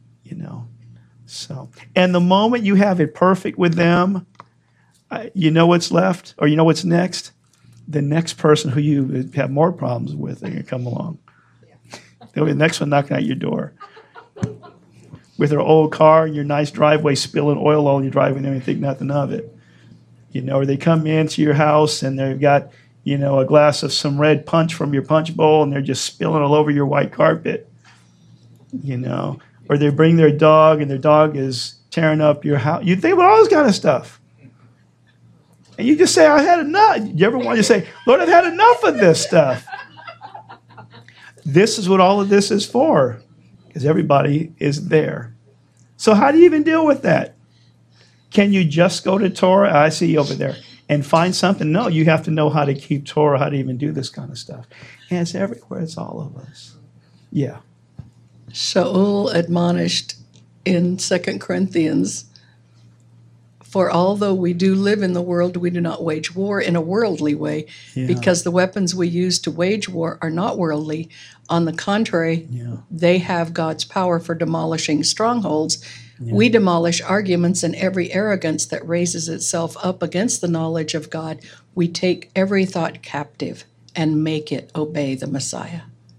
so. And the moment you have it perfect with them, you know what's left, or you know what's next? The next person who you have more problems with, they're going to come along. They'll be the next one knocking at your door with their old car and your nice driveway spilling oil all your driveway and you think nothing of it. Or they come into your house and they've got, a glass of some red punch from your punch bowl and they're just spilling all over your white carpet. Or they bring their dog and their dog is tearing up your house. You think about all this kind of stuff. And you just say, I had enough. You ever want to say, Lord, I've had enough of this stuff. This is what all of this is for, because everybody is there. So how do you even deal with that? Can you just go to Torah? I see you over there. And find something? No, you have to know how to keep Torah, how to even do this kind of stuff. And it's everywhere. It's all of us. Yeah.
Shaul admonished in 2 Corinthians, for although we do live in the world, we do not wage war in a worldly way, because the weapons we use to wage war are not worldly. On the contrary, they have God's power for demolishing strongholds. We demolish arguments and every arrogance that raises itself up against the knowledge of God. We take every thought captive and make it obey the Messiah.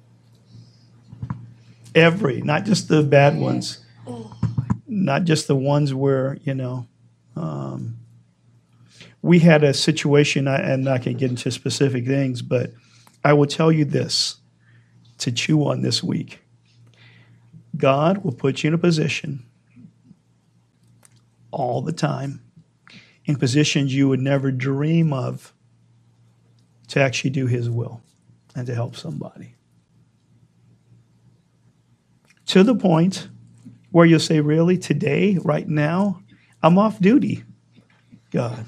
Every, not just the bad ones, not just the ones where, we had a situation, and I can get into specific things, but I will tell you this to chew on this week. God will put you in a position all the time, in positions you would never dream of, to actually do his will and to help somebody. To the point where you'll say, really, today, right now, I'm off duty, God.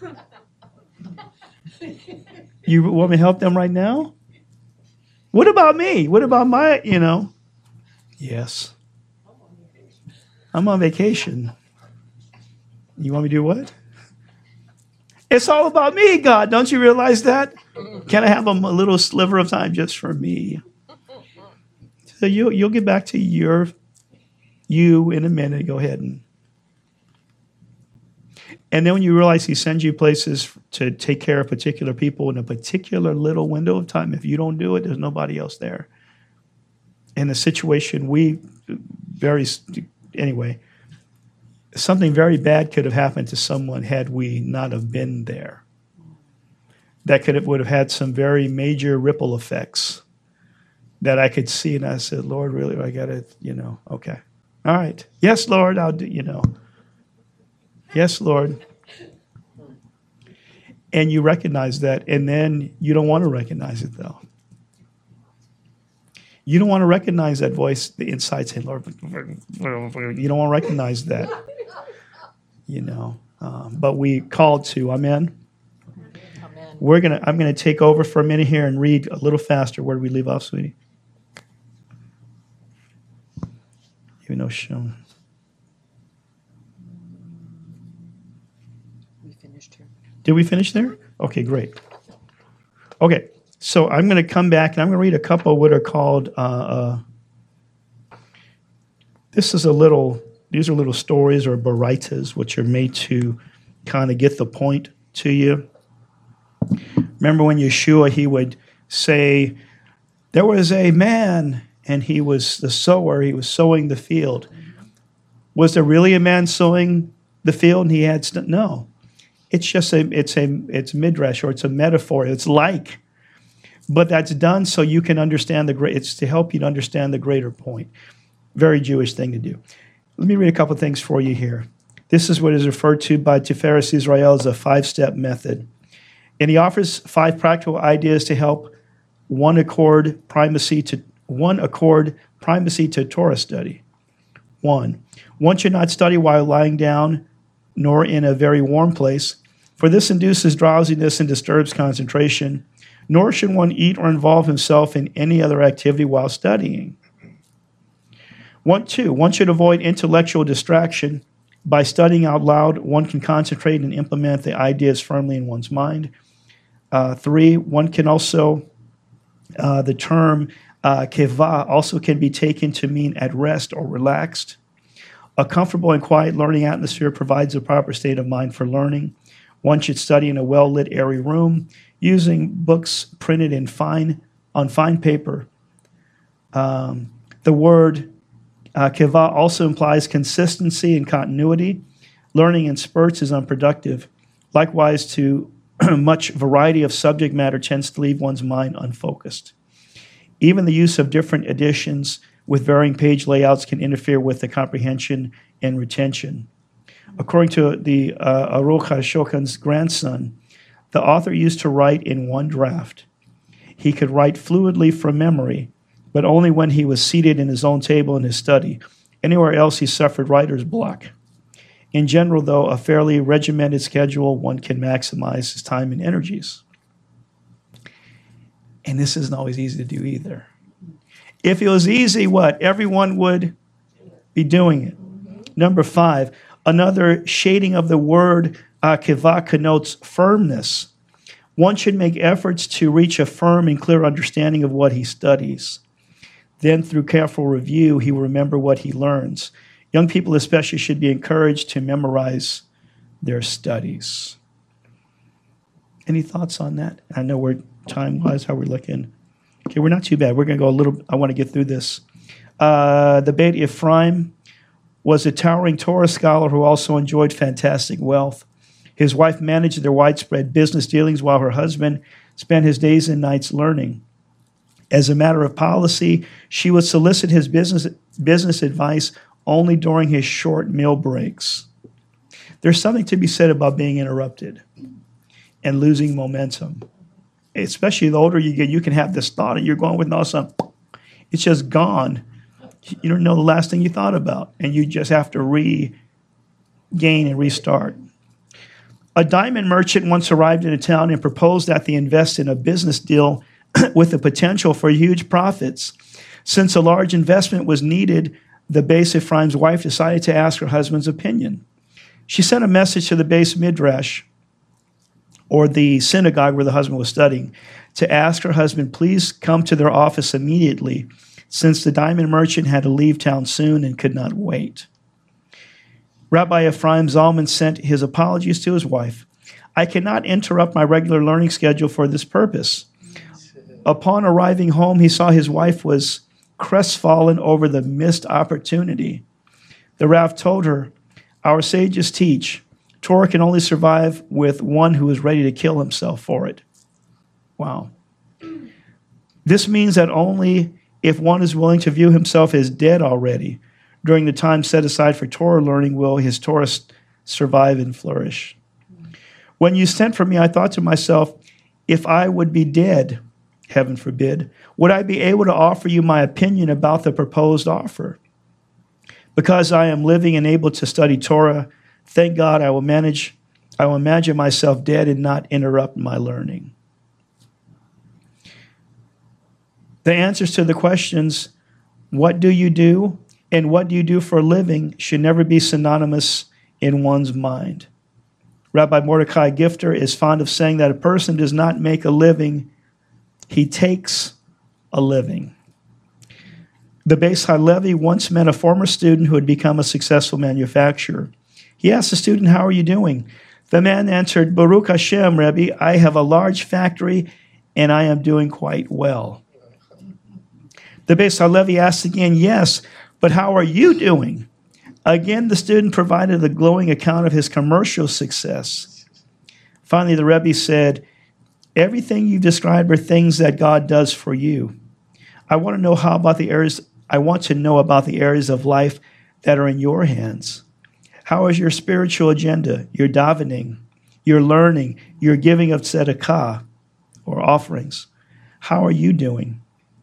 You want me to help them right now? What about me? What about my, Yes. I'm on vacation. You want me to do what? It's all about me, God. Don't you realize that? Can I have a little sliver of time just for me? So you'll get back to you in a minute. Go ahead and then when you realize he sends you places to take care of particular people in a particular little window of time, if you don't do it, there's nobody else there. In a situation anyway, something very bad could have happened to someone had we not have been there. That would have had some very major ripple effects that I could see. And I said, Lord, really, I got to, okay. All right. Yes, Lord, I'll do, Yes, Lord. And you recognize that, and then you don't want to recognize it, though. You don't want to recognize that voice, the inside saying, Lord, you don't want to recognize that, But we called to, amen? Amen. I'm going to take over for a minute here and read a little faster. Where did we leave off, sweetie? Sean. Did we finish there? Okay, great. Okay, so I'm going to come back and I'm going to read a couple of what are called, these are little stories or baraitas, which are made to kind of get the point to you. Remember when Yeshua, he would say, there was a man and he was the sower, he was sowing the field. Was there really a man sowing the field and he had, no. It's just it's midrash, or it's a metaphor. It's like, but that's done so you can understand it's to help you to understand the greater point. Very Jewish thing to do. Let me read a couple things for you here. This is what is referred to by Tiferes Israel as a 5-step method. And he offers 5 practical ideas to help one accord primacy to Torah study. 1. One should not study while lying down, nor in a very warm place, for this induces drowsiness and disturbs concentration, nor should one eat or involve himself in any other activity while studying. 2, one should avoid intellectual distraction. By studying out loud, one can concentrate and implement the ideas firmly in one's mind. 3, one can also, the term keva also can be taken to mean at rest or relaxed. A comfortable and quiet learning atmosphere provides a proper state of mind for learning. One should study in a well-lit, airy room, using books printed on fine paper. The word keva also implies consistency and continuity. Learning in spurts is unproductive. Likewise, too much variety of subject matter tends to leave one's mind unfocused. Even the use of different editions with varying page layouts can interfere with the comprehension and retention. According to the Aruch HaShulchan's grandson, the author used to write in one draft. He could write fluidly from memory, but only when he was seated in his own table in his study. Anywhere else, he suffered writer's block. In general, though, a fairly regimented schedule, one can maximize his time and energies. And this isn't always easy to do either. If it was easy, what? Everyone would be doing it. Number 5, another shading of the word keva connotes firmness. One should make efforts to reach a firm and clear understanding of what he studies. Then, through careful review, he will remember what he learns. Young people especially should be encouraged to memorize their studies. Any thoughts on that? I know we're time-wise, how we're looking. Okay, we're not too bad. We're going to go a little, I want to get through this. The Beit Ephraim was a towering Torah scholar who also enjoyed fantastic wealth. His wife managed their widespread business dealings while her husband spent his days and nights learning. As a matter of policy, she would solicit his business advice only during his short meal breaks. There's something to be said about being interrupted and losing momentum. Especially the older you get, you can have this thought and you're going with all of a sudden, it's just gone. You don't know the last thing you thought about, and you just have to regain and restart. A diamond merchant once arrived in a town and proposed that they invest in a business deal with the potential for huge profits. Since a large investment was needed, the Beis Ephraim's wife decided to ask her husband's opinion. She sent a message to the Beis Midrash, or the synagogue where the husband was studying, to ask her husband, please come to their office immediately, since the diamond merchant had to leave town soon and could not wait. Rabbi Ephraim Zalman sent his apologies to his wife. I cannot interrupt my regular learning schedule for this purpose. Upon arriving home, he saw his wife was crestfallen over the missed opportunity. The Rav told her, our sages teach, Torah can only survive with one who is ready to kill himself for it. Wow. This means that only if one is willing to view himself as dead already during the time set aside for Torah learning will his Torah survive and flourish. When you sent for me, I thought to myself, if I would be dead, heaven forbid, would I be able to offer you my opinion about the proposed offer? Because I am living and able to study Torah, thank God I will imagine myself dead and not interrupt my learning. The answers to the questions, what do you do and what do you do for a living, should never be synonymous in one's mind. Rabbi Mordecai Gifter is fond of saying that a person does not make a living, he takes a living. The Beis Halevi once met a former student who had become a successful manufacturer. He asked the student, "How are you doing?" The man answered, "Baruch Hashem, Rebbe, I have a large factory and I am doing quite well." The Beis Halevi asked again, "Yes, but how are you doing?" Again, the student provided a glowing account of his commercial success. Finally, the Rebbe said, "Everything you've described are things that God does for you. I want to know about the areas of life that are in your hands. How is your spiritual agenda, your davening, your learning, your giving of tzedakah, or offerings? How are you doing?"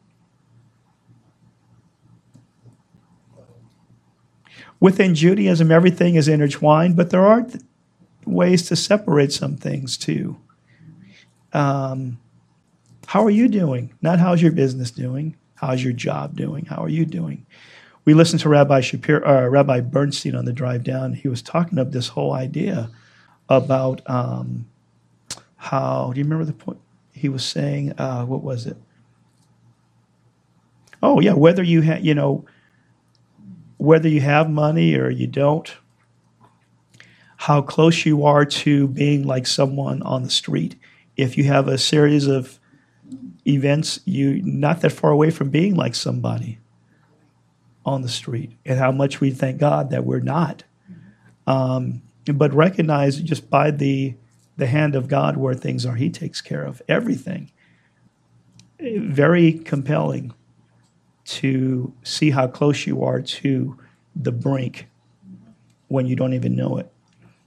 Within Judaism, everything is intertwined, but there are ways to separate some things too. How are you doing? Not how's your business doing? How's your job doing? How are you doing? We listened to Rabbi Bernstein on the drive down. He was talking of this whole idea about how, do you remember the point? He was saying, what was it? Oh, yeah, whether you have money or you don't, how close you are to being like someone on the street. If you have a series of events, you're not that far away from being like somebody on the street, and how much we thank God that we're not. But recognize just by the hand of God where things are, he takes care of everything. Very compelling to see how close you are to the brink when you don't even know it.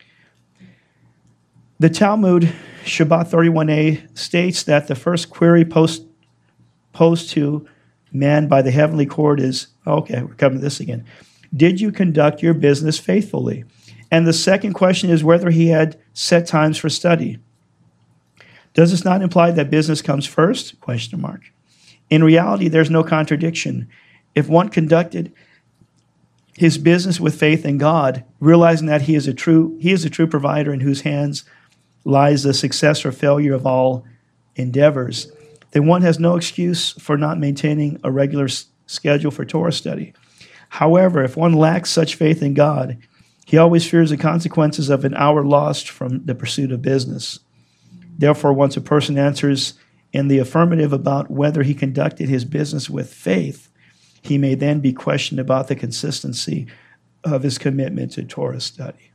The Talmud, Shabbat 31a, states that the first query posed to man by the heavenly court is, okay, we're coming to this again. Did you conduct your business faithfully? And the second question is whether he had set times for study. Does this not imply that business comes first? ? In reality, there's no contradiction. If one conducted his business with faith in God, realizing that he is a true provider in whose hands lies the success or failure of all endeavors, then one has no excuse for not maintaining a regular schedule for Torah study. However, if one lacks such faith in God, he always fears the consequences of an hour lost from the pursuit of business. Therefore, once a person answers in the affirmative about whether he conducted his business with faith, he may then be questioned about the consistency of his commitment to Torah study.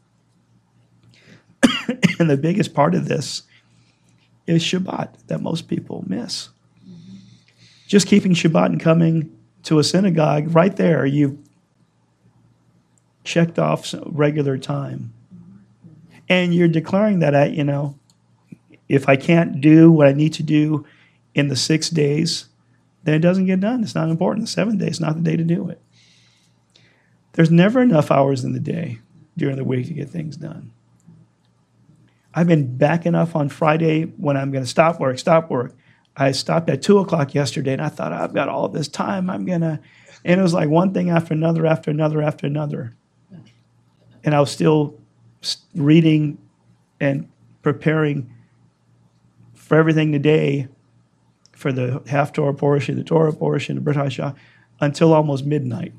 And the biggest part of this is Shabbat that most people miss. Just keeping Shabbat and coming to a synagogue, right there, you've checked off regular time. And you're declaring that, if I can't do what I need to do in the 6 days, then it doesn't get done. It's not important. The 7th day is not the day to do it. There's never enough hours in the day during the week to get things done. I've been backing up on Friday when I'm going to stop work. I stopped at 2 o'clock yesterday, and I thought, I've got all this time. And it was like one thing after another, after another. And I was still reading and preparing for everything today, for the half-Torah portion, the Torah portion, the Brit Hashah, until almost midnight.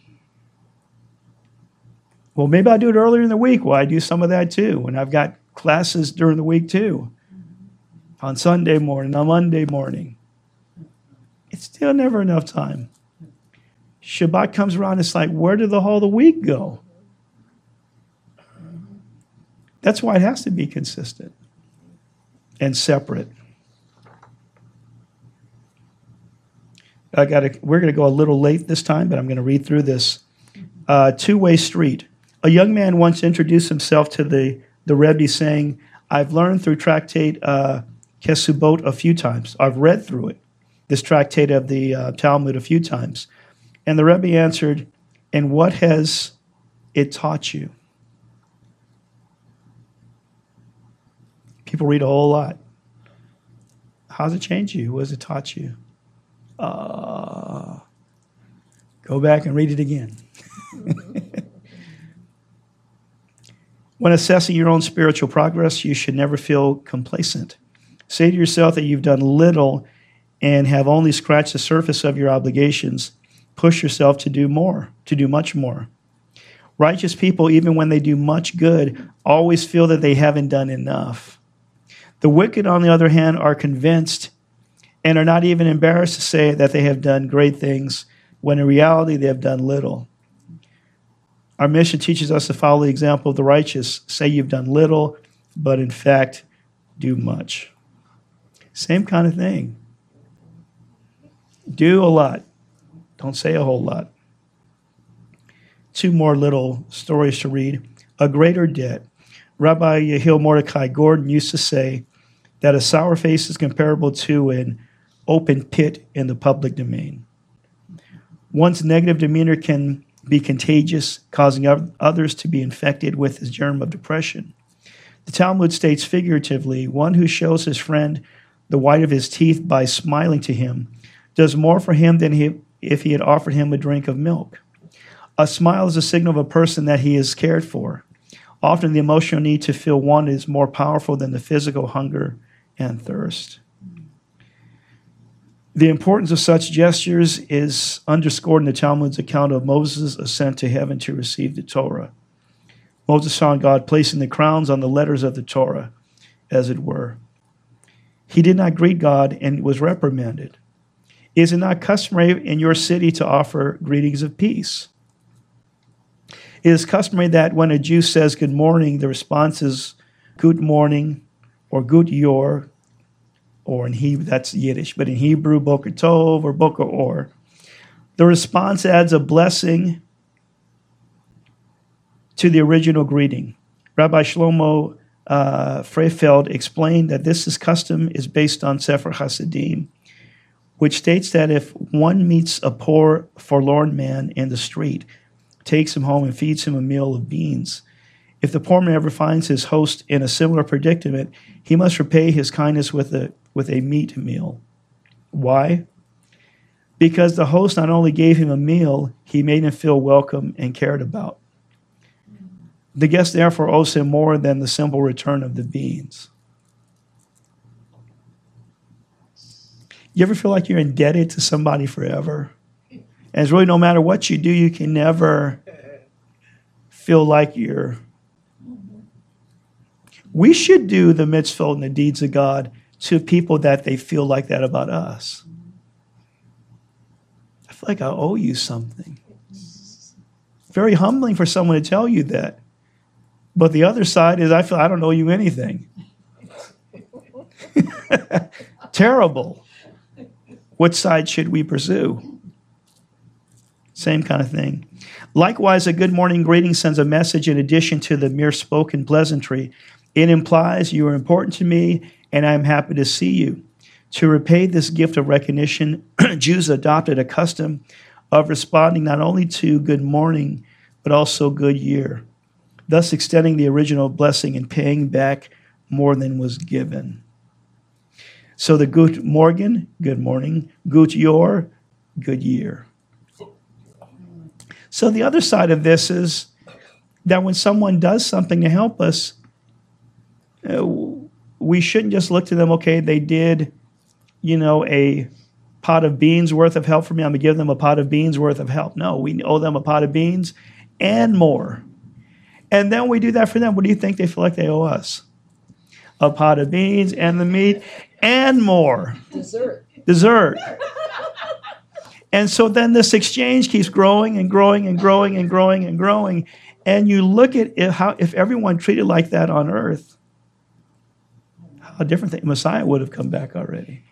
Well, maybe I'll do it earlier in the week. Well, I do some of that too, and I've got classes during the week too, on Sunday morning, on Monday morning. It's still never enough time. Shabbat comes around, it's like, where did all the week go? That's why it has to be consistent and separate. We're going to go a little late this time, but I'm going to read through this. Two-way street. A young man once introduced himself to the Rebbe saying, I've learned through tractate Kesubot a few times. I've read through it, this tractate of the Talmud a few times. And the Rebbe answered, and what has it taught you? People read a whole lot. How does it change you? What has it taught you? Go back and read it again. When assessing your own spiritual progress, you should never feel complacent. Say to yourself that you've done little and have only scratched the surface of your obligations. Push yourself to do more, to do much more. Righteous people, even when they do much good, always feel that they haven't done enough. The wicked, on the other hand, are convinced and are not even embarrassed to say that they have done great things, when in reality they have done little. Our mission teaches us to follow the example of the righteous. Say you've done little, but in fact, do much. Same kind of thing. Do a lot. Don't say a whole lot. 2 more little stories to read. A greater debt. Rabbi Yehiel Mordecai Gordon used to say that a sour face is comparable to an open pit in the public domain. One's negative demeanor can be contagious, causing others to be infected with the germ of depression. The Talmud states figuratively, one who shows his friend the white of his teeth by smiling to him does more for him than if he had offered him a drink of milk. A smile is a signal of a person that he is cared for. Often the emotional need to feel wanted is more powerful than the physical hunger and thirst. The importance of such gestures is underscored in the Talmud's account of Moses' ascent to heaven to receive the Torah. Moses saw God placing the crowns on the letters of the Torah, as it were. He did not greet God and was reprimanded. Is it not customary in your city to offer greetings of peace? It is customary that when a Jew says good morning, the response is good morning or good yor, or in Hebrew, that's Yiddish, but in Hebrew, Boker Tov or Boker Or. The response adds a blessing to the original greeting. Rabbi Shlomo Freifeld explained that this custom is based on Sefer Hasidim, which states that if one meets a poor, forlorn man in the street, takes him home and feeds him a meal of beans, if the poor man ever finds his host in a similar predicament, he must repay his kindness with a meat meal. Why? Because the host not only gave him a meal, he made him feel welcome and cared about. The guest therefore owes him more than the simple return of the beans. You ever feel like you're indebted to somebody forever? And it's really no matter what you do, you can never feel like you're... We should do the mitzvot and the deeds of God to people that they feel like that about us. I feel like I owe you something. Very humbling for someone to tell you that. But the other side is I feel I don't owe you anything. Terrible. What side should we pursue? Same kind of thing. Likewise, a good morning greeting sends a message in addition to the mere spoken pleasantry. It implies you are important to me and I am happy to see you. To repay this gift of recognition, Jews adopted a custom of responding not only to good morning, but also good year, thus extending the original blessing and paying back more than was given. So the Gut Morgen, good morning, Gut Yor, good year. So the other side of this is that when someone does something to help us, we shouldn't just look to them, okay, they did, a pot of beans worth of help for me. I'm going to give them a pot of beans worth of help. No, we owe them a pot of beans and more. And then we do that for them. What do you think they feel like they owe us? A pot of beans and the meat and more. Dessert. And so then this exchange keeps growing and growing and growing and growing and growing. And you look at if everyone treated like that on earth, how different the Messiah would have come back already.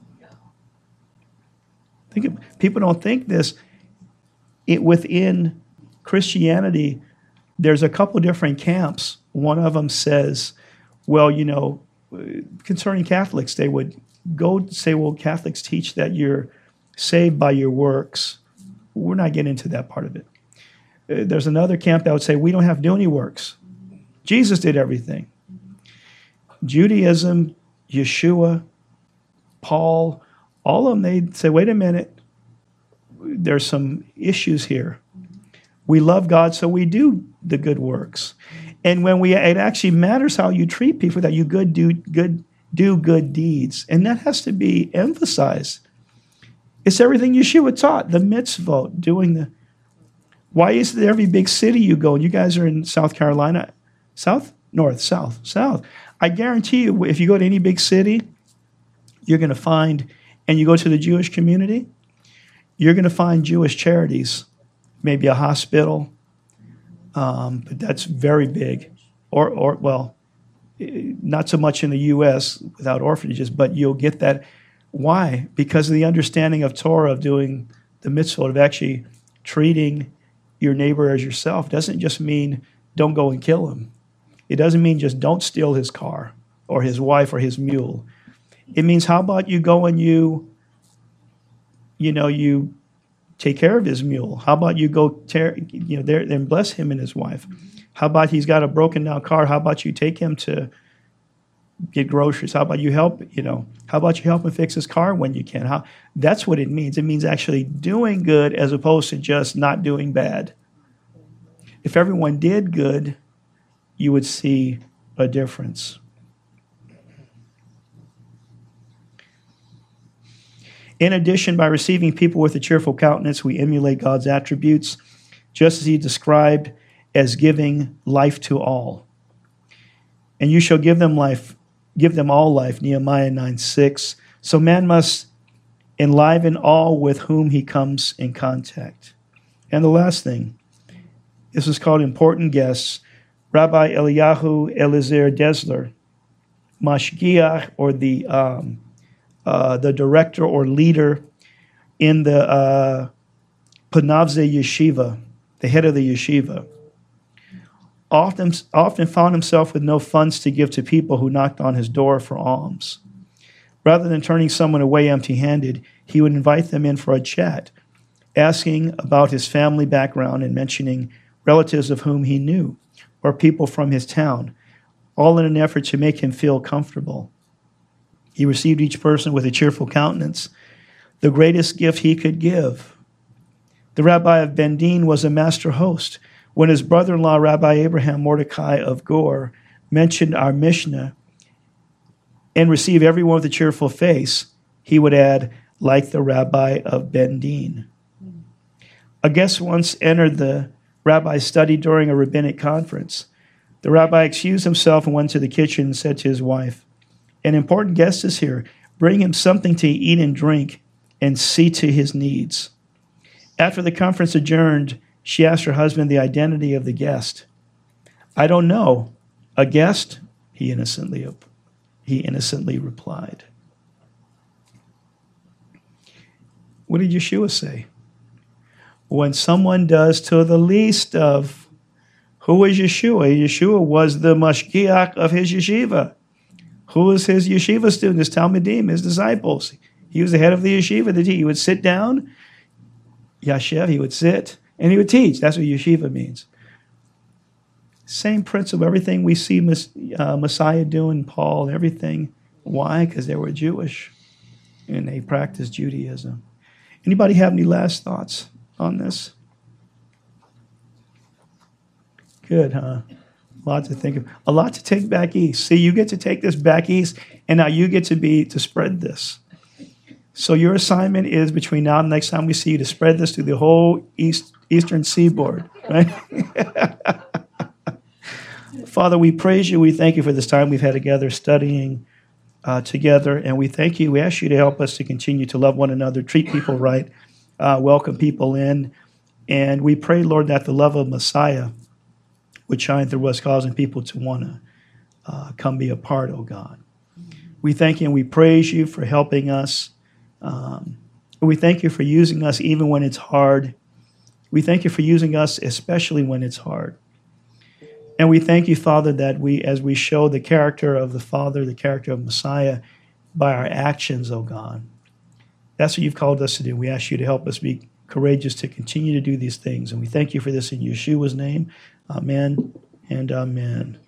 People don't think this. Within Christianity, there's a couple different camps. One of them says, well, concerning Catholics, they would go say, well, Catholics teach that you're saved by your works. We're not getting into that part of it. There's another camp that would say, we don't have to do any works. Jesus did everything. Judaism, Yeshua, Paul, all of them, they say, wait a minute, there's some issues here. We love God, so we do the good works. And when it actually matters how you treat people, that you do good deeds. And that has to be emphasized. It's everything Yeshua taught, the mitzvot, doing the... Why is it every big city you go, and you guys are in South Carolina, south, north, south. I guarantee you, if you go to any big city, you're going to find, and you go to the Jewish community, you're going to find Jewish charities, maybe a hospital, but that's very big. Or well, not so much in the U.S. without orphanages, but you'll get that. Why? Because of the understanding of Torah, of doing the mitzvah, of actually treating your neighbor as yourself. Doesn't just mean don't go and kill him. It doesn't mean just don't steal his car or his wife or his mule. It means how about you go and you take care of his mule. How about you go there and bless him and his wife? How about he's got a broken down car? How about you take him to get groceries? How about you help him fix his car when you can? That's what it means. It means actually doing good as opposed to just not doing bad. If everyone did good, you would see a difference. In addition, by receiving people with a cheerful countenance, we emulate God's attributes, just as he described as giving life to all. And you shall give them all life, Nehemiah 9:6. So man must enliven all with whom he comes in contact. And the last thing, this is called important guests. Rabbi Eliyahu Eliezer Dessler, mashgiach, or the director or leader in the Panavze Yeshiva, the head of the yeshiva, often found himself with no funds to give to people who knocked on his door for alms. Rather than turning someone away empty-handed, he would invite them in for a chat, asking about his family background and mentioning relatives of whom he knew, or people from his town, all in an effort to make him feel comfortable. He received each person with a cheerful countenance, the greatest gift he could give. The rabbi of Bendin was a master host. When his brother-in-law, Rabbi Abraham Mordecai of Gur, mentioned our Mishnah and received everyone with a cheerful face, he would add, like the rabbi of Bendin. A guest once entered the rabbi's study during a rabbinic conference. The rabbi excused himself and went to the kitchen and said to his wife, "An important guest is here. Bring him something to eat and drink and see to his needs." After the conference adjourned, she asked her husband the identity of the guest. "I don't know. A guest?" He innocently replied. What did Yeshua say? When someone does to the least of, who is Yeshua? Yeshua was the mashgiach of his yeshiva. Who was his yeshiva student, his talmidim, his disciples? He was the head of the yeshiva. He would sit down, yashev, he would sit, and he would teach. That's what yeshiva means. Same principle, everything we see Messiah doing, Paul, everything. Why? Because they were Jewish, and they practiced Judaism. Anybody have any last thoughts on this? Good, huh? A lot to think of. A lot to take back east. See, you get to take this back east, and now you get to spread this. So your assignment is between now and next time we see you to spread this to the whole eastern seaboard, right? Father, we praise you. We thank you for this time we've had together studying together, and we thank you. We ask you to help us to continue to love one another, treat people right, welcome people in, and we pray, Lord, that the love of Messiah would shine through us, causing people to want to come be a part, oh God. We thank you and we praise you for helping us. We thank you for using us even when it's hard. We thank you for using us especially when it's hard. And we thank you, Father, that as we show the character of the Father, the character of Messiah, by our actions, oh God. That's what you've called us to do. We ask you to help us be courageous to continue to do these things. And we thank you for this in Yeshua's name. Amen and amen.